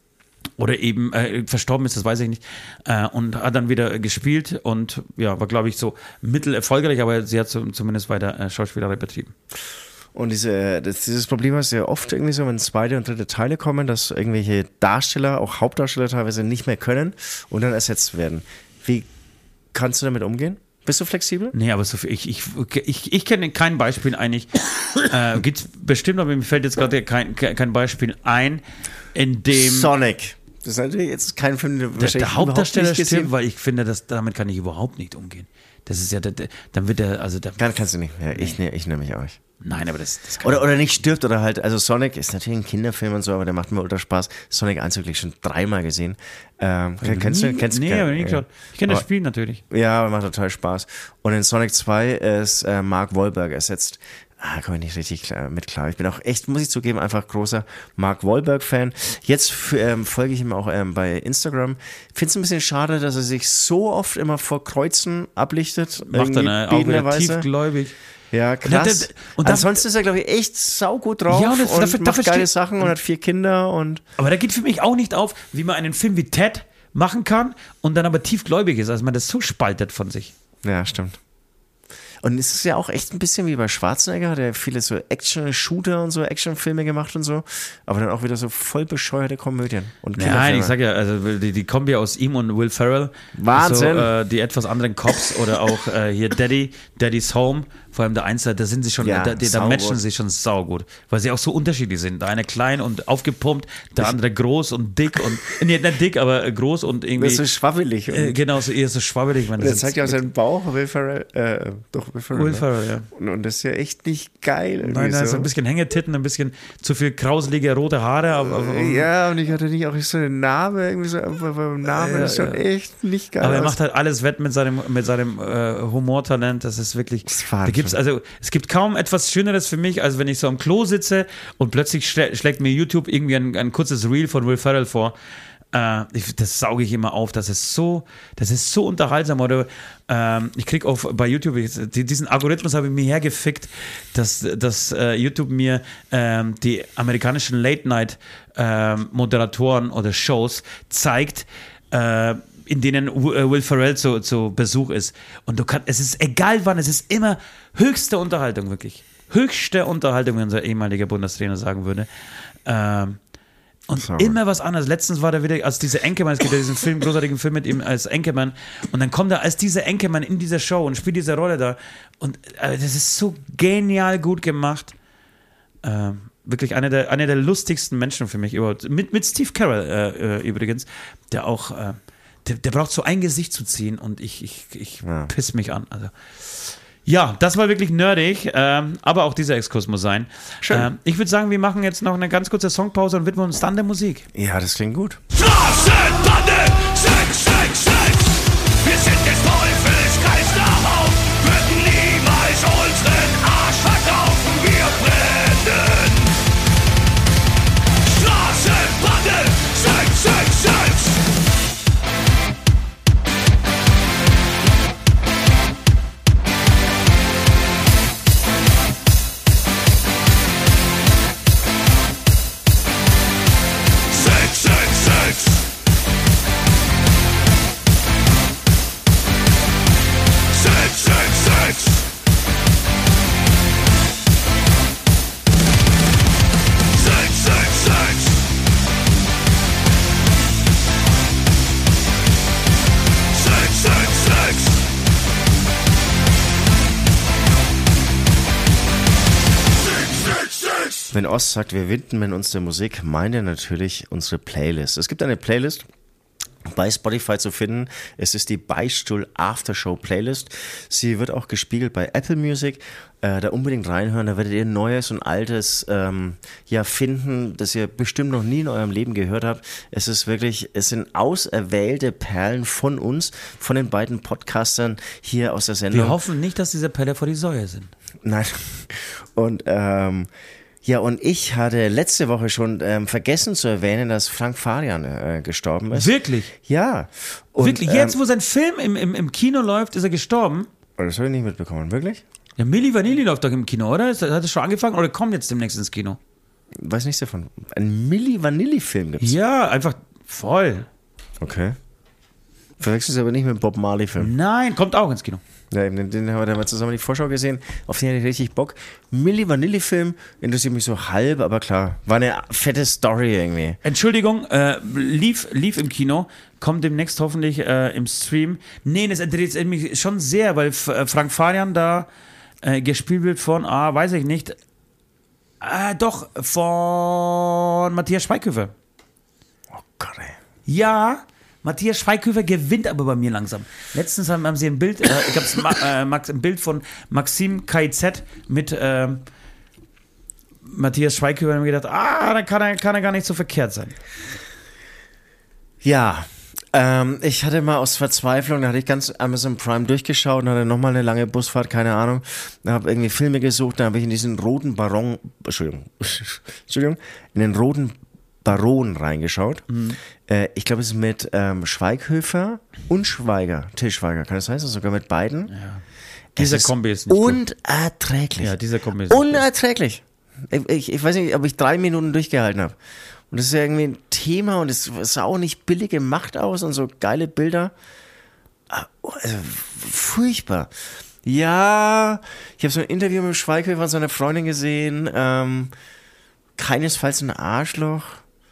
Oder eben äh, verstorben ist, das weiß ich nicht. Äh, und hat dann wieder gespielt und ja, war, glaube ich, so mittelerfolgreich, aber sie hat so, zumindest weiter äh, Schauspielerei betrieben. Und diese, das, dieses Problem ist ja oft irgendwie so, wenn zweite und dritte Teile kommen, dass irgendwelche Darsteller, auch Hauptdarsteller teilweise nicht mehr können und dann ersetzt werden. Wie kannst du damit umgehen? Bist du flexibel? Nee, aber so viel, ich, ich, ich, ich kenne kein Beispiel eigentlich. äh, Gibt es bestimmt, aber mir fällt jetzt gerade kein, kein Beispiel ein, in dem... Sonic. Das ist natürlich jetzt kein Film, der wahrscheinlich der Hauptdarsteller stirbt, weil ich finde, dass, damit kann ich überhaupt nicht umgehen. Das ist ja, der, der, dann wird der, also der, Kann, kannst du nicht mehr. Ich, ich nehme mich auch nicht. Nein, aber das, das kann oder, oder nicht stirbt oder halt, also Sonic ist natürlich ein Kinderfilm und so, aber der macht mir ultra Spaß. Sonic eins wirklich schon dreimal gesehen. Ähm, kennst du, kennst du? Nee, aber nie geschaut. Ich kenne das Spiel natürlich. Ja, aber macht total Spaß. Und in Sonic zwei ist äh, Mark Wahlberg ersetzt. Ah, komme ich nicht richtig klar, mit klar. Ich bin auch echt, muss ich zugeben, einfach großer Mark Wahlberg-Fan. Jetzt ähm, folge ich ihm auch ähm, bei Instagram. Finde es ein bisschen schade, dass er sich so oft immer vor Kreuzen ablichtet. Macht er auch wieder tiefgläubig. Ja, krass. Und, und ansonsten ist er, glaube ich, echt saugut drauf ja, und, das, und dafür, macht dafür geile Sachen und hat vier Kinder. Und aber da geht für mich auch nicht auf, wie man einen Film wie Ted machen kann und dann aber tiefgläubig ist, also man das so spaltet von sich. Ja, stimmt. Und es ist ja auch echt ein bisschen wie bei Schwarzenegger, der viele so Action-Shooter und so Actionfilme gemacht und so, aber dann auch wieder so voll bescheuerte Komödien und Nein, ich sag ja, also die, die Kombi aus ihm und Will Ferrell, Wahnsinn. So, äh, die etwas anderen Cops oder auch äh, hier Daddy, Daddy's Home, vor allem der Einser, da sind sie schon, ja, da, da matchen sie schon saugut, weil sie auch so unterschiedlich sind. Der eine klein und aufgepumpt, der andere groß und dick und, nee, nicht dick, aber groß und irgendwie. Das ist so schwabbelig. Äh, genau, so eher so schwabbelig. Man, das zeigt ja auch seinen Bauch, Will Ferrell, äh, doch Will Ferrell. Will Ferrell, ne? ja. Und, und das ist ja echt nicht geil. Nein, nein, so. so ein bisschen Hängetitten, ein bisschen zu viel krauselige rote Haare. Aber, aber, ja, und ich hatte nicht auch so eine Narbe, irgendwie so, beim Namen ja, ist schon ja. echt nicht geil. Aber er aus. macht halt alles wett mit seinem, mit seinem äh, Humortalent, das ist wirklich, das da gibt's, also, es gibt kaum etwas Schöneres für mich, als wenn ich so am Klo sitze und plötzlich schlä- schlägt mir YouTube irgendwie ein, ein kurzes Reel von Will Ferrell vor. Äh, ich, das sauge ich immer auf, das ist so, das ist so unterhaltsam. Oder ähm, ich kriege auch bei YouTube, diesen Algorithmus habe ich mir hergefickt, dass, dass äh, YouTube mir ähm, die amerikanischen Late-Night-Moderatoren ähm, oder Shows zeigt, äh, in denen Will Ferrell zu, zu Besuch ist. Und du kannst, es ist egal wann, es ist immer höchste Unterhaltung, wirklich. Höchste Unterhaltung, wie unser ehemaliger Bundestrainer sagen würde. Ähm, Und so. Immer was anderes. Letztens war der wieder als dieser Anchorman, es gibt ja diesen Film, großartigen Film mit ihm als Anchorman. Und dann kommt er als dieser Anchorman in dieser Show und spielt diese Rolle da. Und äh, das ist so genial gut gemacht. Ähm, wirklich einer der, einer der lustigsten Menschen für mich überhaupt. Mit, mit Steve Carell äh, äh, übrigens, der auch, äh, der, der braucht so ein Gesicht zu ziehen und ich, ich, ich ja. piss mich an. Also. Ja, das war wirklich nerdig, ähm, aber auch dieser Exkurs muss sein. Schön. Ähm, ich würde sagen, wir machen jetzt noch eine ganz kurze Songpause und widmen uns dann der Musik. Ja, das klingt gut. Straßenbande sechs sechs sechs, wir sind des Teufels Geisterhaufen, würden niemals unseren Arsch verkaufen, wir brennen. Straßenbande sechs sechs sechs. Wenn Ost sagt, wir widmen uns der Musik, meint er natürlich unsere Playlist. Es gibt eine Playlist bei Spotify zu finden. Es ist die Beistuhl Aftershow Playlist. Sie wird auch gespiegelt bei Apple Music. Äh, da unbedingt reinhören, da werdet ihr Neues und Altes ähm, ja finden, das ihr bestimmt noch nie in eurem Leben gehört habt. Es ist wirklich, es sind auserwählte Perlen von uns, von den beiden Podcastern hier aus der Sendung. Wir hoffen nicht, dass diese Perlen vor die Säue sind. Nein. Und ähm, ja, und ich hatte letzte Woche schon ähm, vergessen zu erwähnen, dass Frank Farian äh, gestorben ist. Wirklich? Ja. Und, Wirklich? Jetzt, ähm, wo sein Film im, im, im Kino läuft, ist er gestorben? Das habe ich nicht mitbekommen. Wirklich? Ja, Milli Vanilli läuft doch im Kino, oder? Hat es schon angefangen oder kommt jetzt demnächst ins Kino? Weiß nichts davon. Ein Milli Vanilli-Film gibt's. Ja, einfach voll. Okay. Verwechselst du aber nicht mit dem Bob Marley-Film. Nein, kommt auch ins Kino. Ja, den, den haben wir da mal zusammen die Vorschau gesehen. Auf den hatte ich richtig Bock. Milli Vanilli-Film interessiert mich so halb, aber klar, war eine fette Story irgendwie. Entschuldigung, äh, lief, lief im Kino, kommt demnächst hoffentlich äh, im Stream. Nee, das interessiert mich schon sehr, weil F- Frank Farian da äh, gespielt wird von, ah, weiß ich nicht, äh, doch, von Matthias Schweighöfer. Oh Gott, ey. Ja, Matthias Schweighöfer gewinnt aber bei mir langsam. Letztens haben, haben sie ein Bild, äh, gab's Ma, äh, Max, ein Bild von Maxim K I Z mit äh, Matthias Schweighöfer und haben gedacht, ah, dann kann er, kann er gar nicht so verkehrt sein. Ja, ähm, ich hatte mal aus Verzweiflung, da hatte ich ganz Amazon Prime durchgeschaut und hatte nochmal eine lange Busfahrt, keine Ahnung. Da habe irgendwie Filme gesucht, da habe ich in diesen roten Baron, Entschuldigung, Entschuldigung, in den roten Baron reingeschaut. Mhm. Äh, ich glaube, es ist mit ähm, Schweighöfer und Schweiger, Till Schweiger, kann das heißen? Sogar mit beiden? Ja. Dieser ist Kombi ist nicht unerträglich. gut. Ja, dieser Kombi ist unerträglich. Ich, ich, ich weiß nicht, ob ich drei Minuten durchgehalten habe. Und das ist ja irgendwie ein Thema und es sah auch nicht billig gemacht aus und so geile Bilder. Also, furchtbar. Ja, ich habe so ein Interview mit Schweighöfer und seiner Freundin gesehen. Ähm, keinesfalls ein Arschloch.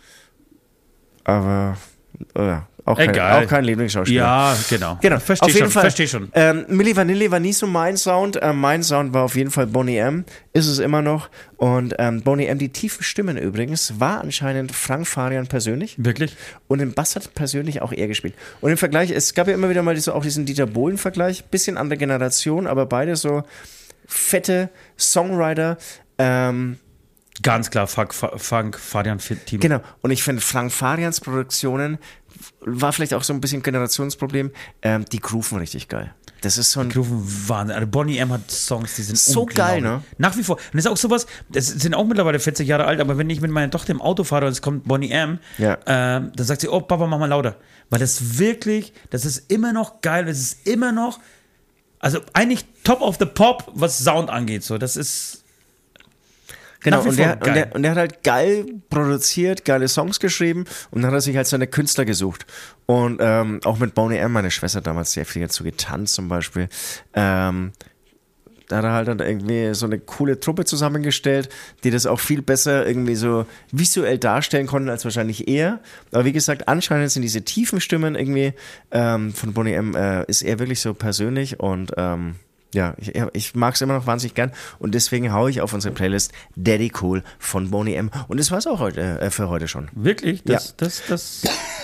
Aber äh, auch, kein, auch kein Lieblingsschauspieler. Ja, genau. genau. Versteh auf jeden schon, Fall. Versteh schon. Ähm, Milli Vanilli war nie so mein Sound. Ähm, mein Sound war auf jeden Fall Boney M. Ist es immer noch. Und ähm, Boney M, die tiefen Stimmen übrigens, war anscheinend Frank Farian persönlich. Wirklich? Und den Bass hat persönlich auch er gespielt. Und im Vergleich, es gab ja immer wieder mal so, auch diesen Dieter Bohlen-Vergleich. Bisschen andere Generation, aber beide so fette Songwriter. Ähm, Ganz klar, Frank, Frank Farian-Team. Genau, und ich finde, Frank Farians Produktionen war vielleicht auch so ein bisschen Generationsproblem, ähm, die grooven richtig geil. Das ist so ein... Die grooven Wahnsinn. Also Boney M hat Songs, die sind so geil, ne? Nach wie vor. Und das ist auch sowas, das sind auch mittlerweile vierzig Jahre alt, aber wenn ich mit meiner Tochter im Auto fahre und es kommt Boney M, ja. äh, dann sagt sie, oh Papa, mach mal lauter. Weil das wirklich, das ist immer noch geil, das ist immer noch, also eigentlich top of the pop, was Sound angeht. So, das ist... Genau, und der, und, der, und der hat halt geil produziert, geile Songs geschrieben und dann hat er sich halt seine Künstler gesucht. Und ähm, auch mit Boney M, meine Schwester damals sehr viel dazu getanzt zum Beispiel. Ähm, da hat er halt dann irgendwie so eine coole Truppe zusammengestellt, die das auch viel besser irgendwie so visuell darstellen konnten als wahrscheinlich er. Aber wie gesagt, anscheinend sind diese tiefen Stimmen irgendwie ähm, von Boney M. Äh, ist er wirklich so persönlich und ähm, ja, ich, ich mag es immer noch wahnsinnig gern und deswegen haue ich auf unsere Playlist Daddy Cool von Boney M. Und das war es auch heute, äh, für heute schon. Wirklich? Das, ja. das, das,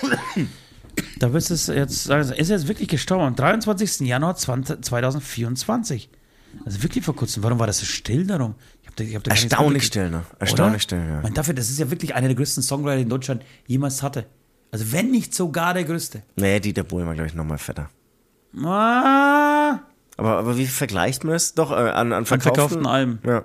da wirst du es jetzt sagen, ist er jetzt wirklich gestorben am dreiundzwanzigsten Januar zweitausendvierundzwanzig. Also wirklich vor kurzem. Warum war das so still darum? Ich hab da, ich hab da Erstaunlich still, ne? Erstaunlich still, ja. Man, dafür, das ist ja wirklich einer der größten Songwriter, in Deutschland jemals hatte. Also wenn nicht sogar der größte. Nee, Dieter Bohlen war, glaube ich, nochmal fetter. Ah. Aber, aber wie vergleicht man das? Doch, äh, an, an verkauften, an verkauften Alben. Ja.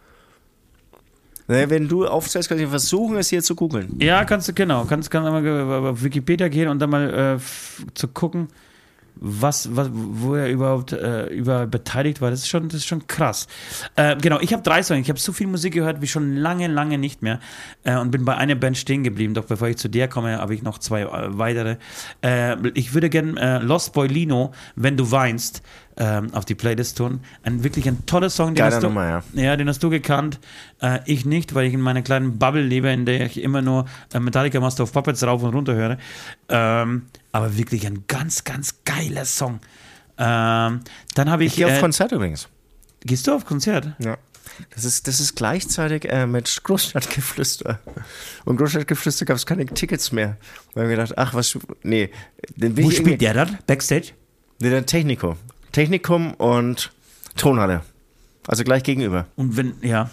Naja, wenn du aufzählst, kannst du versuchen, es hier zu googeln. Ja, kannst du, genau. Kannst, kannst mal auf Wikipedia gehen und dann mal äh, f- zu gucken, was, was, wo er überhaupt äh, über beteiligt war. Das ist schon, das ist schon krass. Äh, genau, ich habe drei Songs. Ich habe so viel Musik gehört wie schon lange, lange nicht mehr äh, und bin bei einer Band stehen geblieben. Doch bevor ich zu der komme, habe ich noch zwei äh, weitere. Äh, ich würde gerne äh, Lost Boy Lino, Wenn du weinst, ähm, auf die Playlist tun. Ein wirklich ein toller Song. Den Geiler hast du, Nummer, ja. Ja, den hast du gekannt. Äh, ich nicht, weil ich in meiner kleinen Bubble lebe, in der ich immer nur äh, Metallica Master of Puppets rauf und runter höre. Ähm, aber wirklich ein ganz, ganz geiler Song. Ähm, dann habe ich. Ich gehe auf äh, Konzert übrigens. Gehst du auf Konzert? Ja. Das ist, das ist gleichzeitig äh, mit Großstadtgeflüster. Und Großstadtgeflüster gab es keine Tickets mehr. Da haben wir gedacht, ach, was. Nee. Den Wo spielt der dann? Backstage? Nee, der Technikum. Technikum und Tonhalle. Also gleich gegenüber. Und wenn, ja.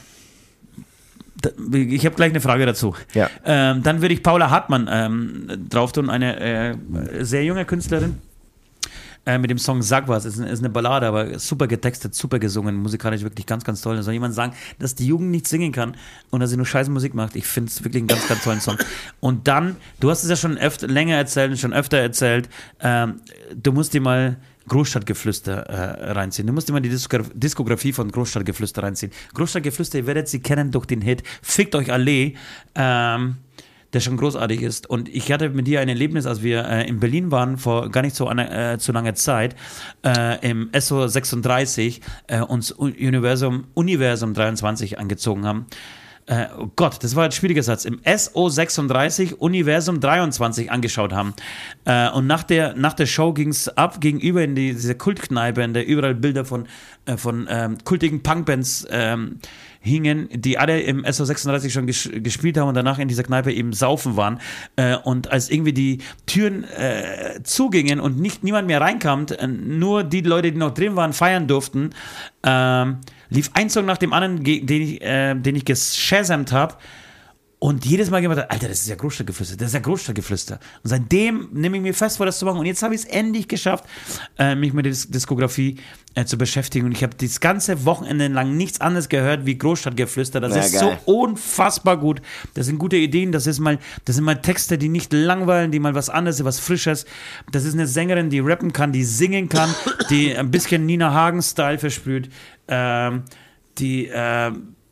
Da, ich habe gleich eine Frage dazu. Ja. Ähm, dann würde ich Paula Hartmann ähm, drauf tun, eine äh, sehr junge Künstlerin. Äh, mit dem Song Sag was, ist, ist eine Ballade, aber super getextet, super gesungen, musikalisch wirklich ganz, ganz toll. Da soll jemand sagen, dass die Jugend nicht singen kann und dass sie nur scheiße Musik macht. Ich finde es wirklich einen ganz, ganz tollen Song. Und dann, du hast es ja schon öfter, länger erzählt und schon öfter erzählt, ähm, du musst dir mal Großstadtgeflüster äh, reinziehen. Du musst dir mal die Diskograf- Diskografie von Großstadtgeflüster reinziehen. Großstadtgeflüster, ihr werdet sie kennen durch den Hit Fickt euch alle, ähm, der schon großartig ist. Und ich hatte mit dir ein Erlebnis, als wir äh, in Berlin waren, vor gar nicht so eine, äh, zu langer Zeit, äh, im S O sechsunddreißig äh, uns Universum, Universum dreiundzwanzig angezogen haben. Äh, oh Gott, das war ein schwieriger Satz. Im S O sechsunddreißig Universum dreiundzwanzig angeschaut haben. Äh, und nach der, nach der Show ging es ab gegenüber in die, diese Kultkneipe, in der überall Bilder von, äh, von ähm, kultigen Punkbands ähm, hingen, die alle im S O sechsunddreißig schon ges- gespielt haben und danach in dieser Kneipe eben saufen waren. Äh, und als irgendwie die Türen äh, zugingen und nicht niemand mehr reinkam, äh, nur die Leute, die noch drin waren, feiern durften, ähm, lief ein Song nach dem anderen, ge- den ich, äh, den ich geshazamt habe. Und jedes Mal gedacht, Alter, das ist ja Großstadtgeflüster, das ist ja Großstadtgeflüster. Und seitdem nehme ich mir fest vor, das zu machen. Und jetzt habe ich es endlich geschafft, äh, mich mit der Dis- Diskografie äh, zu beschäftigen. Und ich habe das ganze Wochenende lang nichts anderes gehört wie Großstadtgeflüster. Das Na, ist geil. so unfassbar gut. Das sind gute Ideen, das ist mal, das sind mal Texte, die nicht langweilen, die mal was anderes, was Frisches. Das ist eine Sängerin, die rappen kann, die singen kann, die ein bisschen Nina Hagen-Style versprüht, ähm, die äh,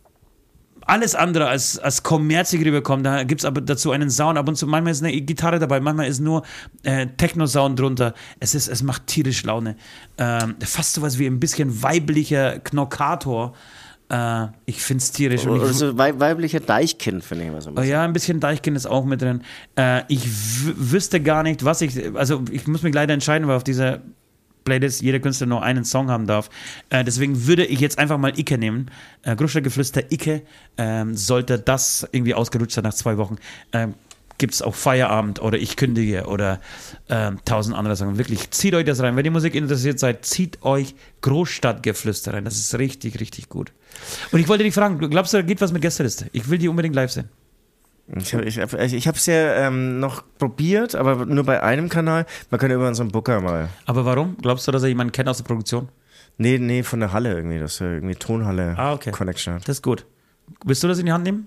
alles andere als, als kommerzig rüberkommt. Da gibt es aber dazu einen Sound. Ab und zu, manchmal ist eine Gitarre dabei, manchmal ist nur äh, Techno-Sound drunter. Es, ist, es macht tierisch Laune. Ähm, fast sowas wie ein bisschen weiblicher Knockator. Äh, ich finde es tierisch. Und ich, Also wei- weiblicher Deichkind, finde ich immer so ein oh bisschen. ja, ein bisschen Deichkind ist auch mit drin. Äh, ich w- wüsste gar nicht, was ich. Also, ich muss mich leider entscheiden, weil auf dieser Playlist jeder Künstler nur einen Song haben darf. Äh, deswegen würde ich jetzt einfach mal Icke nehmen. Äh, Großstadtgeflüster Icke. Ähm, sollte das irgendwie ausgerutscht sein nach zwei Wochen, ähm, gibt es auch Feierabend oder Ich kündige oder ähm, tausend andere Sachen. Wirklich, zieht euch das rein. Wenn ihr Musik interessiert seid, zieht euch Großstadtgeflüster rein. Das ist richtig, richtig gut. Und ich wollte dich fragen, glaubst du, da geht was mit Gästeliste? Ich will die unbedingt live sehen. Ich habe es ich hab, ich hab's ja ähm, noch probiert, aber nur bei einem Kanal. Man könnte über unseren Booker mal. Aber warum? Glaubst du, dass er jemanden kennt aus der Produktion? Nee, nee, von der Halle irgendwie, dass er irgendwie Tonhalle Ah, okay. Connection hat. Das ist gut. Willst du das in die Hand nehmen?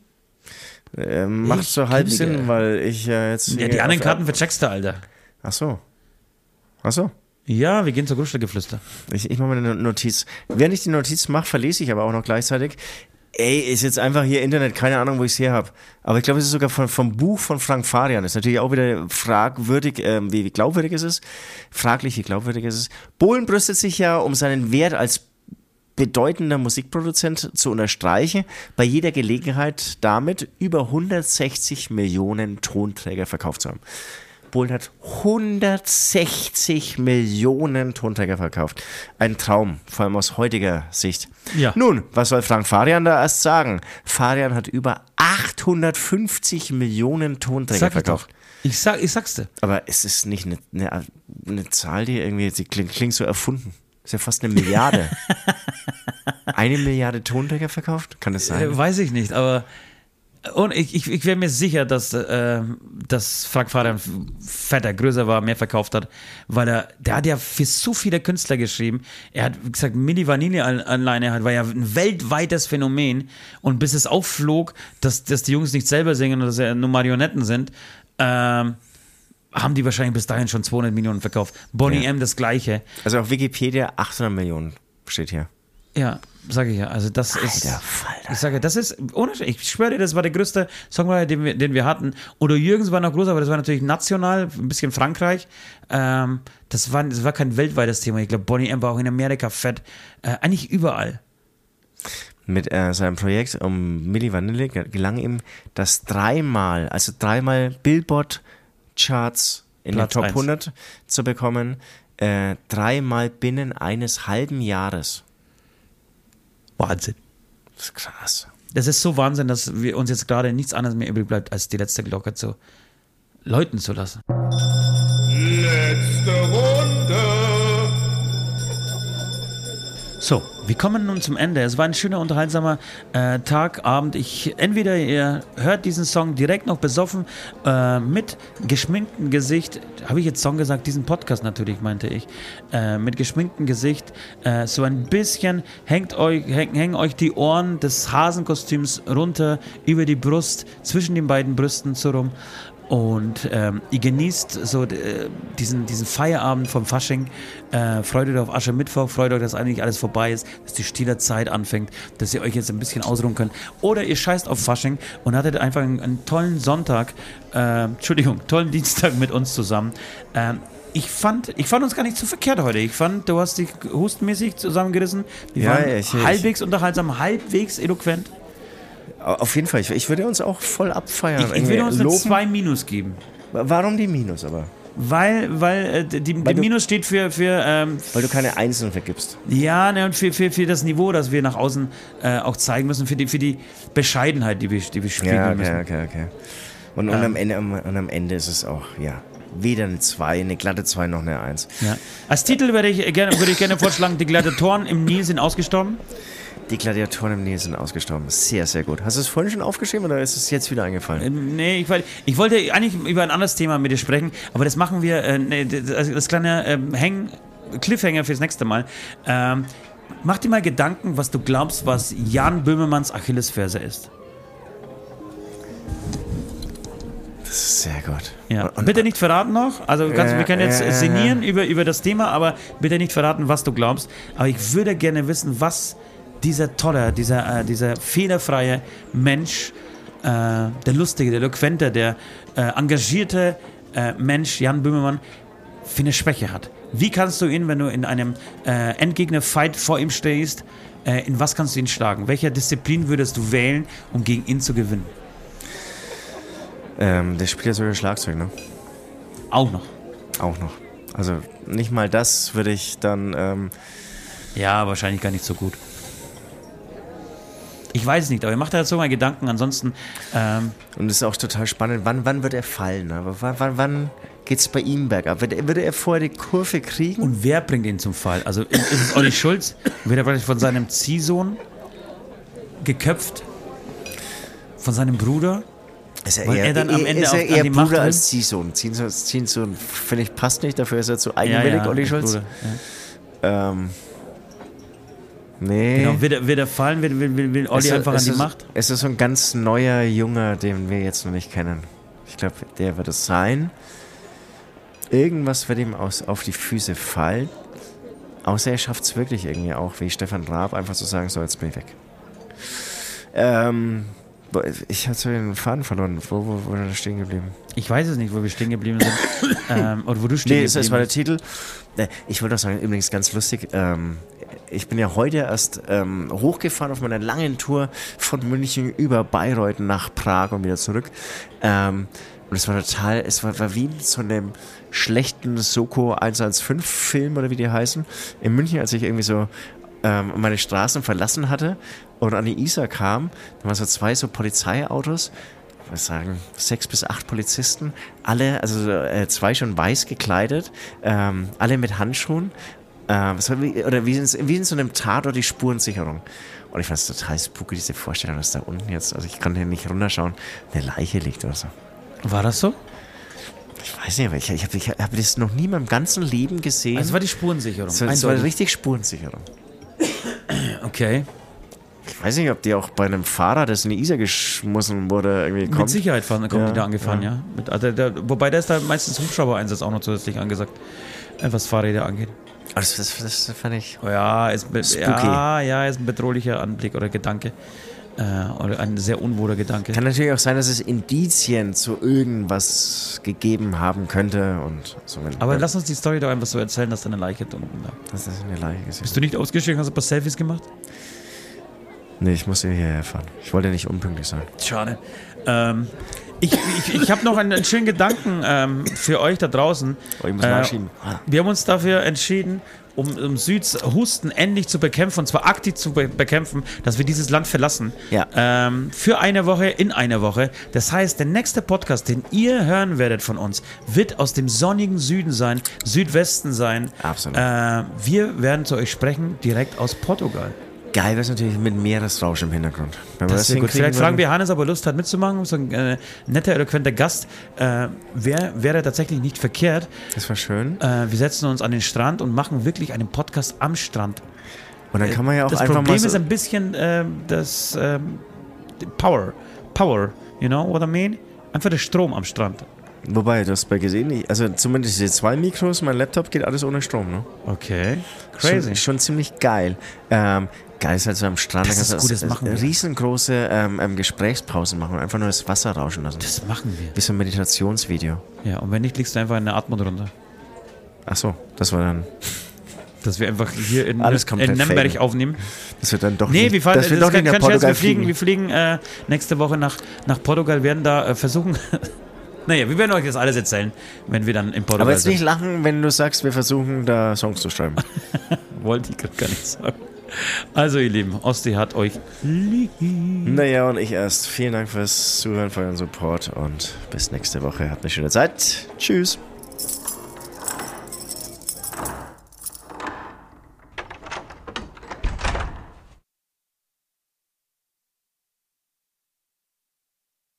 Ähm, macht Ich so halb kündige. Sinn, weil ich ja jetzt. Ja, hier die anderen auf- Karten vercheckst du, Alter. Ach so. Ach so. Ja, wir gehen zur Großstadtgeflüster. Ich, ich mache mal eine Notiz. Während ich die Notiz mache, verlese ich aber auch noch gleichzeitig. Ey, ist jetzt einfach hier Internet, keine Ahnung, wo ich es her habe. Aber ich glaube, es ist sogar von, vom Buch von Frank Farian. Ist natürlich auch wieder fragwürdig, ähm, wie, wie glaubwürdig es ist. Fraglich, wie glaubwürdig es ist. Bohlen brüstet sich ja um seinen Wert als bedeutender Musikproduzent zu unterstreichen, bei jeder Gelegenheit damit über hundertsechzig Millionen Tonträger verkauft zu haben. Bohlen hat hundertsechzig Millionen Tonträger verkauft. Ein Traum, vor allem aus heutiger Sicht. Ja. Nun, was soll Frank Farian da erst sagen? Farian hat über achthundertfünfzig Millionen Tonträger Sag ich verkauft. doch. Ich, sag, ich sag's dir. Aber es ist nicht eine, eine, eine Zahl, die irgendwie, sie klingt, klingt so erfunden. Ist ja fast eine Milliarde. Eine Milliarde Tonträger verkauft? Kann das sein? Äh, weiß ich nicht, aber und ich, ich, ich wäre mir sicher, dass, äh, dass Frank Farian fetter, größer war, mehr verkauft hat, weil er, der hat ja für so viele Künstler geschrieben. Er hat, wie gesagt, Milli Vanilli alleine hat, war ja ein weltweites Phänomen und bis es aufflog, dass, dass die Jungs nicht selber singen und dass er nur Marionetten sind, ähm, haben die wahrscheinlich bis dahin schon zweihundert Millionen verkauft. Boney Ja. M. das Gleiche. Also auf Wikipedia achthundert Millionen steht hier. Ja, sage ich ja. Also das ist. Alter Falter. Ich sage, das ist ohne. Ich schwöre dir, das war der größte Songwriter, den wir, den wir hatten. Udo Jürgens war noch groß, aber das war natürlich national, ein bisschen Frankreich. Ähm, das, war, das war kein weltweites Thema. Ich glaube, Boney M. war auch in Amerika fett. Äh, eigentlich überall. Mit äh, seinem Projekt um Milli Vanilli gelang ihm das dreimal, also dreimal Billboard-Charts in Platz den Top eins. hundert zu bekommen, äh, dreimal binnen eines halben Jahres. Wahnsinn. Das ist krass. Das ist so Wahnsinn, dass wir uns jetzt gerade nichts anderes mehr übrig bleibt, als die letzte Glocke zu läuten zu lassen. Letzte Runde. So, wir kommen nun zum Ende. Es war ein schöner, unterhaltsamer äh, Tag, Abend. Ich, entweder ihr hört diesen Song direkt noch besoffen, äh, mit geschminktem Gesicht. Habe ich jetzt Song gesagt? Diesen Podcast natürlich, meinte ich. Äh, mit geschminktem Gesicht. Äh, so ein bisschen hängt euch, häng, hängen euch die Ohren des Hasenkostüms runter, über die Brust, zwischen den beiden Brüsten so rum. Und ähm, ihr genießt so äh, diesen, diesen Feierabend vom Fasching, äh, freut euch auf Aschermittwoch, freut euch, dass eigentlich alles vorbei ist, dass die stille Zeit anfängt, dass ihr euch jetzt ein bisschen ausruhen könnt. Oder ihr scheißt auf Fasching und hattet einfach einen, einen tollen Sonntag, äh, Entschuldigung, tollen Dienstag mit uns zusammen. Ähm, ich fand, ich fand uns gar nicht so verkehrt heute. Ich fand, du hast dich hustenmäßig zusammengerissen. Wir Ja, waren ich- ich- halbwegs unterhaltsam, halbwegs eloquent. Auf jeden Fall, ich, ich würde uns auch voll abfeiern. Ich, ich irgendwie würde uns eine loben. zwei Minus geben. Warum die Minus aber? Weil, weil äh, die, die Weil du- Minus steht für, für ähm, Weil du keine Einzelnen vergibst. ja, ne, und für, für, für das Niveau, das wir nach außen äh, auch zeigen müssen, für die, für die Bescheidenheit, die wir, die wir spiegeln Ja, okay, müssen. okay, okay. Und, und, am Ende, und am Ende ist es auch, ja, weder eine zwei, eine glatte zwei noch eine eins. Ja. Als Titel würde ich, gerne, würde ich gerne vorschlagen, die Gladiatoren im Nil sind ausgestorben. Die Gladiatoren im Nil sind ausgestorben. Sehr, sehr gut. Hast du es vorhin schon aufgeschrieben oder ist es jetzt wieder eingefallen? Ähm, Nee, ich, wollte- ich wollte eigentlich über ein anderes Thema mit dir sprechen, aber das machen wir, äh, nee, das, das kleine ähm, Häng, Cliffhanger fürs nächste Mal. Ähm, mach dir mal Gedanken, was du glaubst, was Jan Böhmermanns Achillesferse ist. Das ist sehr gut. Ja. Und, und, Bitte nicht verraten noch. Also kannst, Ja, wir können jetzt ja, ja, sinnieren über, über das Thema, aber bitte nicht verraten, was du glaubst. Aber ich würde gerne wissen, was dieser tolle, dieser, äh, dieser fehlerfreie Mensch, äh, der lustige, der eloquente, der äh, engagierte äh, Mensch, Jan Böhmermann, für eine Schwäche hat. Wie kannst du ihn, wenn du in einem äh, Endgegner-Fight vor ihm stehst, äh, in was kannst du ihn schlagen? Welche Disziplin würdest du wählen, um gegen ihn zu gewinnen? ähm, der spielt ja sogar Schlagzeug, ne? Auch noch. Auch noch. Also nicht mal das würde ich dann, ähm, Ja, wahrscheinlich gar nicht so gut. Ich weiß es nicht, aber ich mache da jetzt so mal Gedanken. Ansonsten, ähm, und es ist auch total spannend, wann, wann wird er fallen? Aber wann, wann, wann geht es bei ihm bergab? Würde, er- würde er vorher die Kurve kriegen? und wer bringt ihn zum Fall? Also ist ist es Olli Schulz? Wird er vielleicht von seinem Ziehsohn geköpft? Von seinem Bruder? Ist er Weil eher, er dann am Ende ist er auf- an eher die Macht Bruder will? als Ziehsohn. Ziehsohn, Ziehsohn finde ich, passt nicht, dafür ist er zu eigenwillig, Olli Schulz. Bruder, ja. Ähm, nee. Genau, wird er, wird er fallen? Will, will, will, will Olli Es ist- einfach an es die ist, Macht? Es ist so ein ganz neuer Junger, den wir jetzt noch nicht kennen. Ich glaube, der wird es sein. Irgendwas wird ihm aus, auf die Füße fallen. Außer er schafft es wirklich irgendwie auch, wie Stefan Raab, einfach zu sagen, so, jetzt bin ich weg. Ähm, ich habe so den Faden verloren. Wo, wo, wo war er stehen geblieben? Ich weiß es nicht, wo wir stehen geblieben sind. ähm, oder wo du stehen Nee, es, geblieben es war der bist. Titel. Äh, Ich wollte auch sagen, übrigens ganz lustig, ähm, ich bin ja heute erst ähm, hochgefahren auf meiner langen Tour von München über Bayreuth nach Prag und wieder zurück. Ähm, und es war total, es war, war wie in so einem schlechten Soko eins eins fünf Film oder wie die heißen. In München, als ich irgendwie so ähm, meine Straßen verlassen hatte und an die Isar kam, da waren so zwei so Polizeiautos, ich würde sagen, sechs bis acht Polizisten, alle, also äh, zwei schon weiß gekleidet, ähm, alle mit Handschuhen, ähm, es war wie, oder wie in, wie in so einem Tatort die Spurensicherung. Und ich fand es total spooky, diese Vorstellung, dass da unten jetzt, also ich konnte hier nicht runterschauen, eine Leiche liegt oder so. War das so? Ich weiß nicht, aber ich, ich habe ich hab das noch nie in meinem ganzen Leben gesehen. Also es war die Spurensicherung. Es war, es war richtig Spurensicherung. Okay. Ich weiß nicht, ob die auch bei einem Fahrer, das in die Isar geschmissen wurde, irgendwie kommt. Mit Sicherheit fahren, kommen Ja, die da angefahren, ja. ja. Mit, also der, wobei da ist da meistens Hubschrauber-Einsatz auch noch zusätzlich angesagt, was Fahrräder angeht. Das, das, das fand ich. Oh ja, ist, be- Spooky. ja, ja, ist ein bedrohlicher Anblick oder Gedanke. Äh, oder ein sehr unwohler Gedanke. Kann natürlich auch sein, dass es Indizien zu irgendwas gegeben haben könnte. Und so, wenn, Aber ja, lass uns die Story doch einfach so erzählen, dass da eine Leiche unten da. das ist eine Leiche gesehen. Bist du nicht ausgestiegen, hast ein paar Selfies gemacht? Nee, ich musste hierher fahren. Ich wollte nicht unpünktlich sein. Schade. Ähm, ich ich, ich habe noch einen, einen schönen Gedanken ähm, für euch da draußen. Oh, ich muss nachschieben. Wir haben uns dafür entschieden, um, um Süds Husten endlich zu bekämpfen, und zwar aktiv zu be- bekämpfen, dass wir dieses Land verlassen. Ja. Ähm, für eine Woche, in einer Woche. Das heißt, der nächste Podcast, den ihr hören werdet von uns, wird aus dem sonnigen Süden sein, Südwesten sein. Absolut. Äh, wir werden zu euch sprechen, direkt aus Portugal. Geil wäre es natürlich mit Meeresrausch im Hintergrund. Wenn wir Das ist sehr gut. hinkriegen Vielleicht fragen würden. wir Hannes, ob er Lust hat mitzumachen. So ein äh, netter, eloquenter Gast. Äh, wär, wäre tatsächlich nicht verkehrt. Das war schön. Äh, wir setzen uns an den Strand und machen wirklich einen Podcast am Strand. Und dann kann man ja auch Das einfach Problem mal so, ist ein bisschen äh, das ähm, die Power. Power, you know what I mean? Einfach der Strom am Strand. wobei, du hast bei gesehen, ich- also zumindest diese zwei Mikros, mein Laptop geht alles ohne Strom, ne? Okay. Crazy. Schon, schon ziemlich geil. Ähm, geil ist halt so am Strand, Das da ist kannst du gut, das äh, machen wir. riesengroße ähm, ähm, Gesprächspausen machen und einfach nur das Wasser rauschen lassen. Das machen wir. Wie so ein Meditationsvideo. Ja, und wenn nicht, liegst du einfach in der Atmung drunter. Ach so, das war dann, Dass wir einfach hier in, Alles komplett in Nürnberg faken. aufnehmen. das wird dann doch Nee, nicht, wir fahren, das das wird ist doch kein, nicht nach kein Scherz, Portugal wir fliegen, fliegen. wir fliegen äh, nächste Woche nach, nach Portugal, werden da äh, versuchen, naja, wir werden euch das alles erzählen, wenn wir dann in Portugal Aber jetzt sind. nicht lachen, wenn du sagst, wir versuchen da Songs zu schreiben. Wollte ich gerade gar nicht sagen. Also ihr Lieben, Osti hat euch lieb. Naja, und ich erst. Vielen Dank fürs Zuhören, für euren Support und bis nächste Woche. Habt eine schöne Zeit. Tschüss.